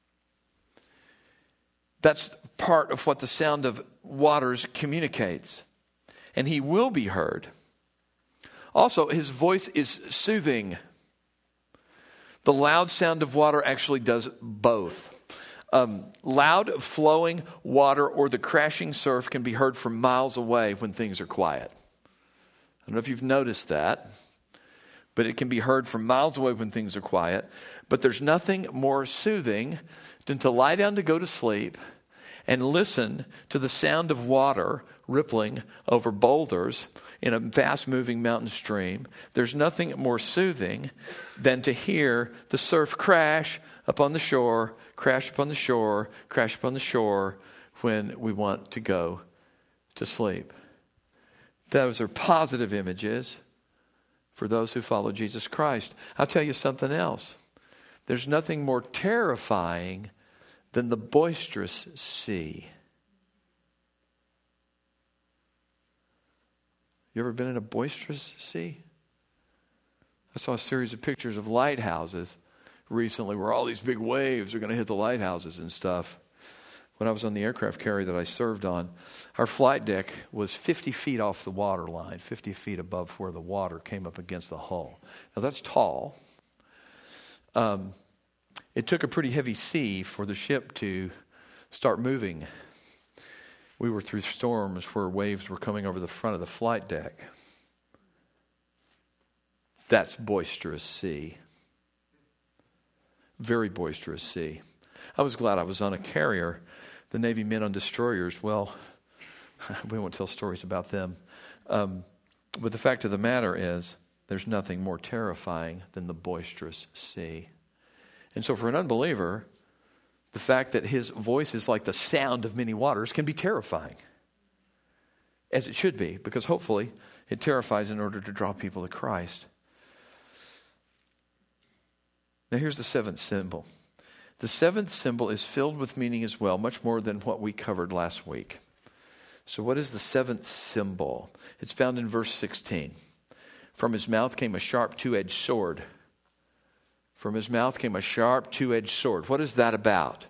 That's part of what the sound of waters communicates. And he will be heard. Also, his voice is soothing. The loud sound of water actually does both. Um, loud flowing water or the crashing surf can be heard from miles away when things are quiet. I don't know if you've noticed that, but it can be heard from miles away when things are quiet. But there's nothing more soothing than to lie down to go to sleep and listen to the sound of water rippling over boulders in a fast-moving mountain stream. There's nothing more soothing than to hear the surf crash upon the shore, crash upon the shore, crash upon the shore when we want to go to sleep. Those are positive images for those who follow Jesus Christ. I'll tell you something else. There's nothing more terrifying than the boisterous sea. You ever been in a boisterous sea? I saw a series of pictures of lighthouses recently where all these big waves are going to hit the lighthouses and stuff. When I was on the aircraft carrier that I served on, our flight deck was fifty feet off the water line, fifty feet above where the water came up against the hull. Now that's tall. Um, it took a pretty heavy sea for the ship to start moving. We were through storms where waves were coming over the front of the flight deck. That's boisterous sea. Very boisterous sea. I was glad I was on a carrier. The Navy men on destroyers, well, we won't tell stories about them. Um, but the fact of the matter is, there's nothing more terrifying than the boisterous sea. And so for an unbeliever, the fact that his voice is like the sound of many waters can be terrifying. As it should be, because hopefully it terrifies in order to draw people to Christ. Now here's the seventh symbol. The seventh symbol is filled with meaning as well, much more than what we covered last week. So what is the seventh symbol? It's found in verse sixteen. From his mouth came a sharp two-edged sword. From his mouth came a sharp two-edged sword. What is that about?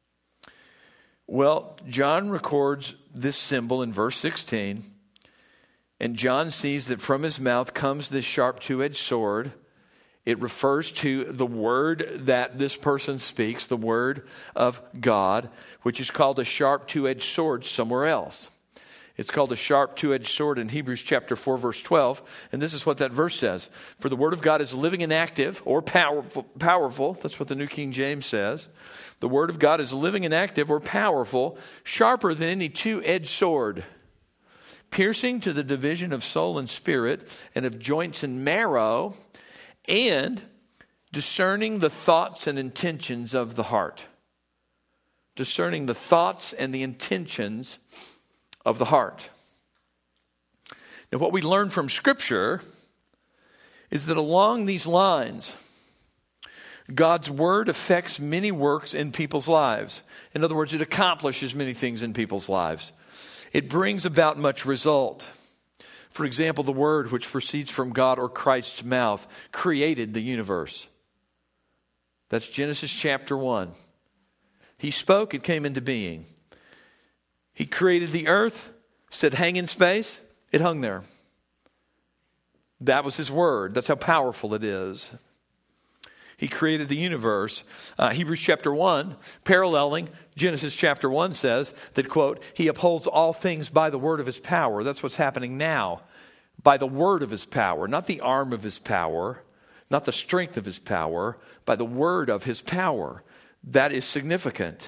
Well, John records this symbol in verse sixteen. And John sees that from his mouth comes this sharp two-edged sword. It refers to the word that this person speaks, the word of God, which is called a sharp two-edged sword somewhere else. It's called a sharp two-edged sword in Hebrews chapter four, verse twelve. And this is what that verse says. For the word of God is living and active, or powerful. powerful. That's what the New King James says. The word of God is living and active, or powerful, sharper than any two-edged sword, piercing to the division of soul and spirit, and of joints and marrow, and discerning the thoughts and intentions of the heart. Discerning the thoughts and the intentions of the heart. Now, what we learn from Scripture is that along these lines, God's Word affects many works in people's lives. In other words, it accomplishes many things in people's lives. It brings about much result. For example, the Word which proceeds from God or Christ's mouth created the universe. That's Genesis chapter one. He spoke, it came into being. He created the earth, said hang in space, it hung there. That was His Word. That's how powerful it is. He created the universe. Uh, Hebrews chapter one, paralleling Genesis chapter one, says that, quote, He upholds all things by the word of His power. That's what's happening now. By the word of His power, not the arm of His power, not the strength of His power, by the word of His power. That is significant.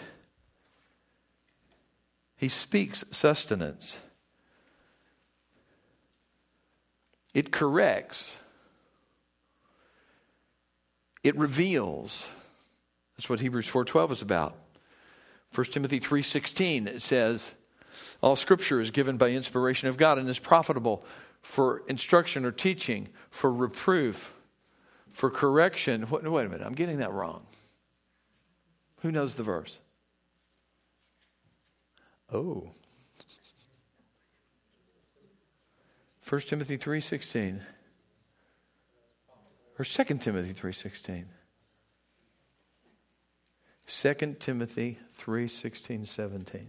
He speaks sustenance. It corrects. It reveals. That's what Hebrews four twelve is about. First Timothy three sixteen, it says, all Scripture is given by inspiration of God and is profitable for instruction or teaching, for reproof, for correction. Wait, wait a minute, I'm getting that wrong. Who knows the verse? Oh. First Timothy three sixteen. Or Second Timothy three sixteen. Second Timothy three sixteen, seventeen.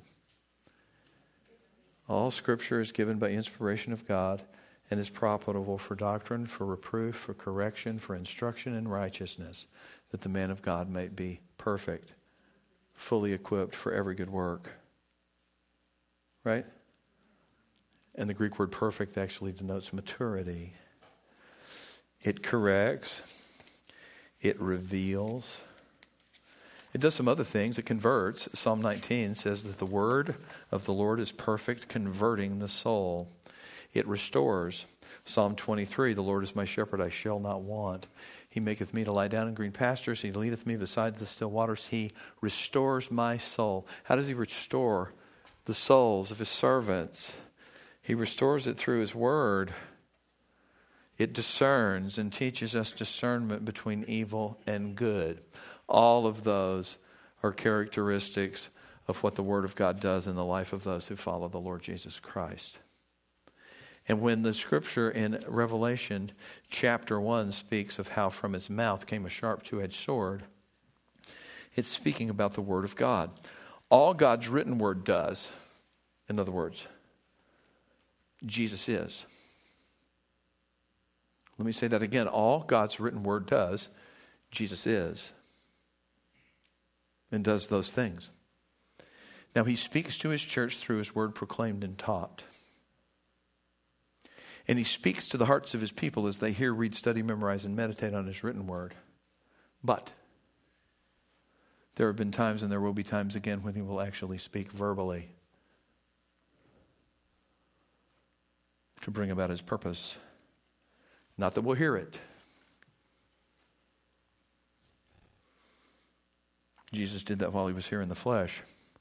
All Scripture is given by inspiration of God and is profitable for doctrine, for reproof, for correction, for instruction in righteousness, that the man of God may be perfect, fully equipped for every good work. Right? And the Greek word perfect actually denotes maturity. It corrects. It reveals. It does some other things. It converts. Psalm nineteen says that the word of the Lord is perfect, converting the soul. It restores. Psalm twenty-three, the Lord is my shepherd, I shall not want. He maketh me to lie down in green pastures. He leadeth me beside the still waters. He restores my soul. How does He restore the souls of His servants? He restores it through His word. It discerns and teaches us discernment between evil and good. All of those are characteristics of what the Word of God does in the life of those who follow the Lord Jesus Christ. And when the Scripture in Revelation chapter one speaks of how from His mouth came a sharp two-edged sword, it's speaking about the Word of God. All God's written Word does, in other words, Jesus is. Let me say that again. All God's written Word does, Jesus is. And does those things. Now He speaks to His church through His word proclaimed and taught. And He speaks to the hearts of His people as they hear, read, study, memorize, and meditate on His written word. But there have been times and there will be times again when He will actually speak verbally to bring about His purpose. Not that we'll hear it. Jesus did that while He was here in the flesh.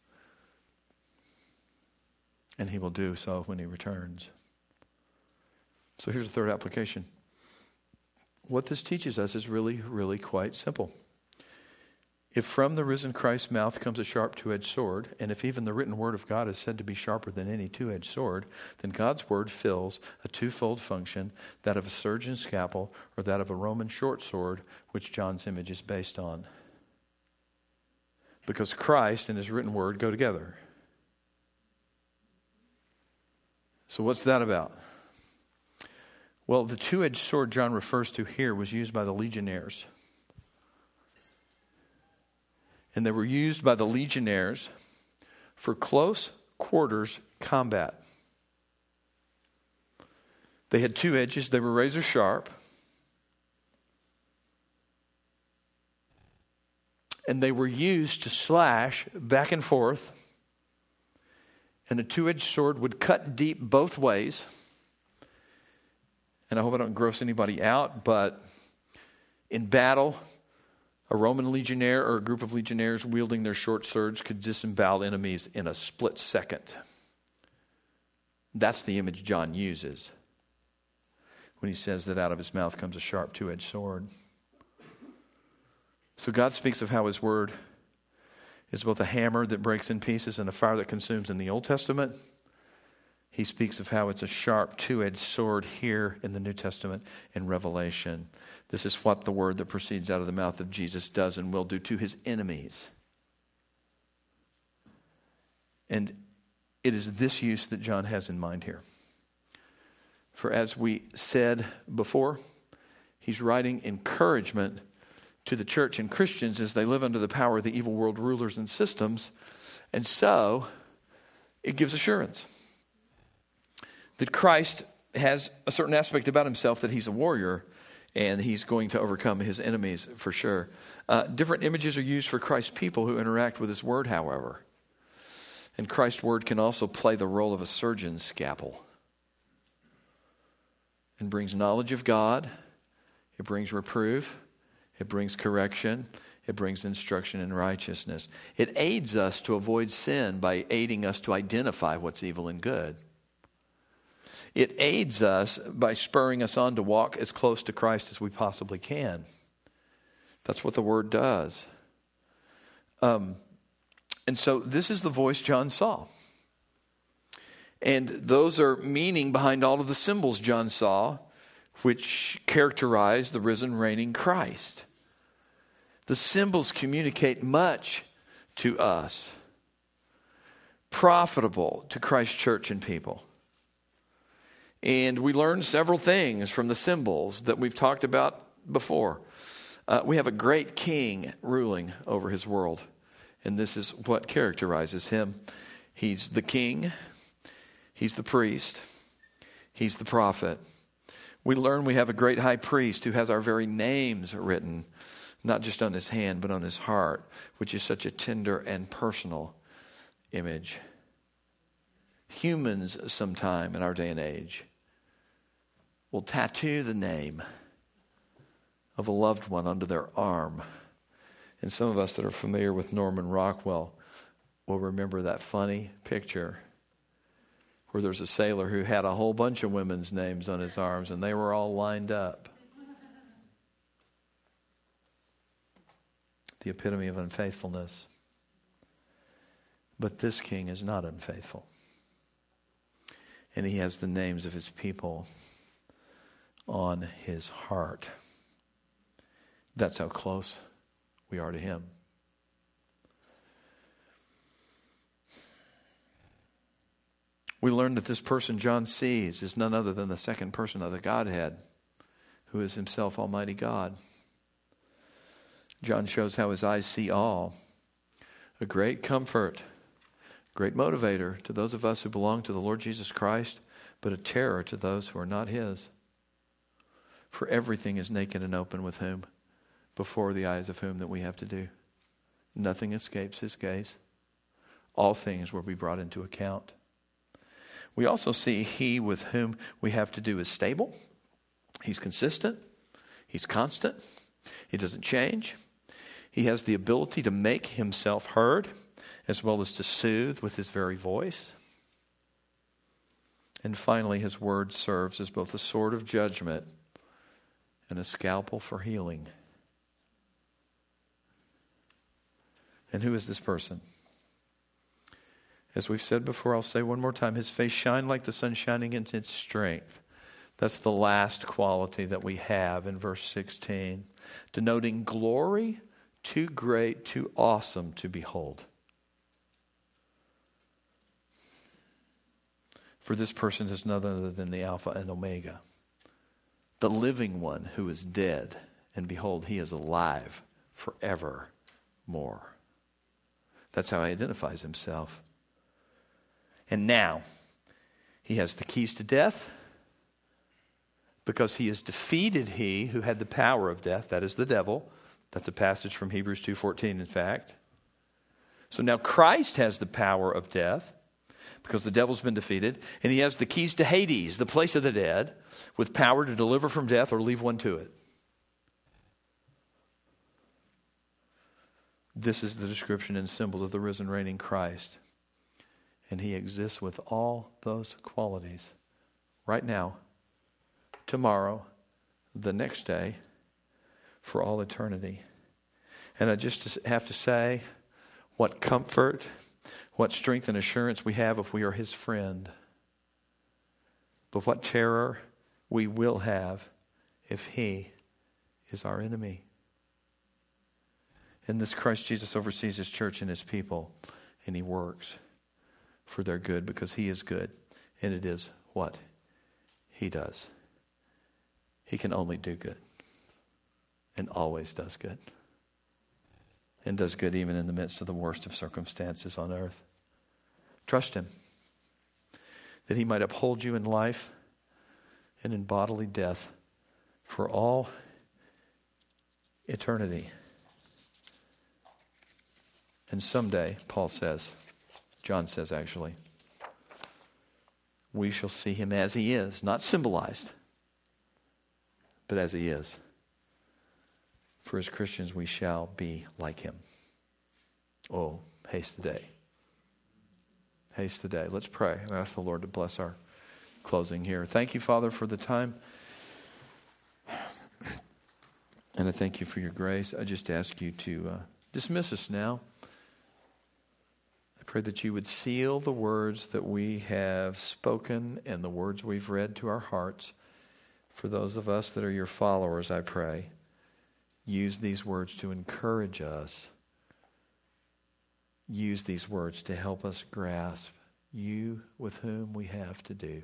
And He will do so when He returns. So here's the third application. What this teaches us is really, really quite simple. If from the risen Christ's mouth comes a sharp two-edged sword, and if even the written word of God is said to be sharper than any two-edged sword, then God's word fills a twofold function, that of a surgeon's scalpel or that of a Roman short sword, which John's image is based on. Because Christ and his written word go together. So what's that about? Well, the two-edged sword John refers to here was used by the legionnaires. And they were used by the legionnaires for close quarters combat. They had two edges. They were razor sharp. And they were used to slash back and forth. And a two-edged sword would cut deep both ways. And I hope I don't gross anybody out, but in battle, a Roman legionnaire or a group of legionnaires wielding their short swords could disembowel enemies in a split second. That's the image John uses when he says that out of his mouth comes a sharp two-edged sword. So God speaks of how his word is both a hammer that breaks in pieces and a fire that consumes in the Old Testament. He speaks of how it's a sharp two-edged sword here in the New Testament in Revelation. This is what the word that proceeds out of the mouth of Jesus does and will do to his enemies. And it is this use that John has in mind here. For as we said before, he's writing encouragement to the church and Christians as they live under the power of the evil world rulers and systems. And so, it gives assurance that Christ has a certain aspect about himself, that he's a warrior and he's going to overcome his enemies for sure. Uh, different images are used for Christ's people who interact with his word, however. And Christ's word can also play the role of a surgeon's scalpel. It brings knowledge of God. It brings reproof. It brings correction. It brings instruction in righteousness. It aids us to avoid sin by aiding us to identify what's evil and good. It aids us by spurring us on to walk as close to Christ as we possibly can. That's what the word does. Um, and so this is the voice John saw. And those are meaning behind all of the symbols John saw, which characterize the risen, reigning Christ. The symbols communicate much to us, profitable to Christ's church and people. And we learn several things from the symbols that we've talked about before. Uh, we have a great king ruling over his world, and this is what characterizes him. He's the king, he's the priest, he's the prophet. We learn we have a great high priest who has our very names written, not just on his hand, but on his heart, which is such a tender and personal image. Humans sometime in our day and age will tattoo the name of a loved one under their arm. And some of us that are familiar with Norman Rockwell will remember that funny picture where there's a sailor who had a whole bunch of women's names on his arms and they were all lined up. The epitome of unfaithfulness. But this king is not unfaithful. And he has the names of his people on his heart. That's how close we are to him. We learn that this person John sees is none other than the second person of the Godhead, who is himself Almighty God. John shows how his eyes see all. A great comfort, great motivator to those of us who belong to the Lord Jesus Christ, but a terror to those who are not his. For everything is naked and open with whom? Before the eyes of whom that we have to do. Nothing escapes his gaze. All things will be brought into account. We also see he with whom we have to do is stable. He's consistent. He's constant. He doesn't change. He has the ability to make himself heard, as well as to soothe with his very voice. And finally, his word serves as both a sword of judgment and a scalpel for healing. And who is this person? As we've said before, I'll say one more time, his face shined like the sun shining in its strength. That's the last quality that we have in verse sixteen, denoting glory too great, too awesome to behold. For this person is none other than the Alpha and Omega, the living one who is dead, and behold, he is alive forevermore. That's how he identifies himself. And now, he has the keys to death, because he has defeated he who had the power of death, that is the devil. That's a passage from Hebrews two fourteen, in fact. So now Christ has the power of death, because the devil's been defeated, and he has the keys to Hades, the place of the dead, with power to deliver from death or leave one to it. This is the description and symbols of the risen, reigning Christ. And he exists with all those qualities right now, tomorrow, the next day, for all eternity. And I just have to say, what comfort, what strength and assurance we have if we are his friend. But what terror we will have if he is our enemy. And this Christ Jesus oversees his church and his people, and he works for their good, because he is good, and it is what he does. He can only do good, and always does good, and does good even in the midst of the worst of circumstances on earth. Trust him, that he might uphold you in life and in bodily death for all eternity. And someday, Paul says, John says actually, we shall see him as he is, not symbolized, but as he is. For as Christians, we shall be like him. Oh, haste the day. Haste the day. Let's pray and ask the Lord to bless our closing here. Thank you, Father, for the time. And I thank you for your grace. I just ask you to uh, dismiss us now. I pray that you would seal the words that we have spoken and the words we've read to our hearts. For those of us that are your followers, I pray, use these words to encourage us. Use these words to help us grasp you with whom we have to do.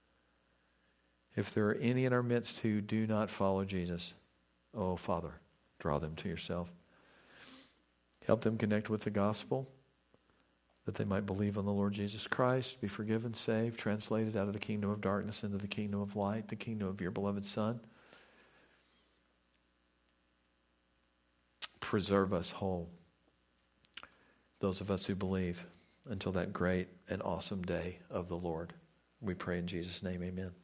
If there are any in our midst who do not follow Jesus, oh, Father, draw them to yourself. Help them connect with the gospel, that they might believe on the Lord Jesus Christ, be forgiven, saved, translated out of the kingdom of darkness into the kingdom of light, the kingdom of your beloved Son. Preserve us whole, those of us who believe, until that great and awesome day of the Lord. We pray in Jesus' name, amen.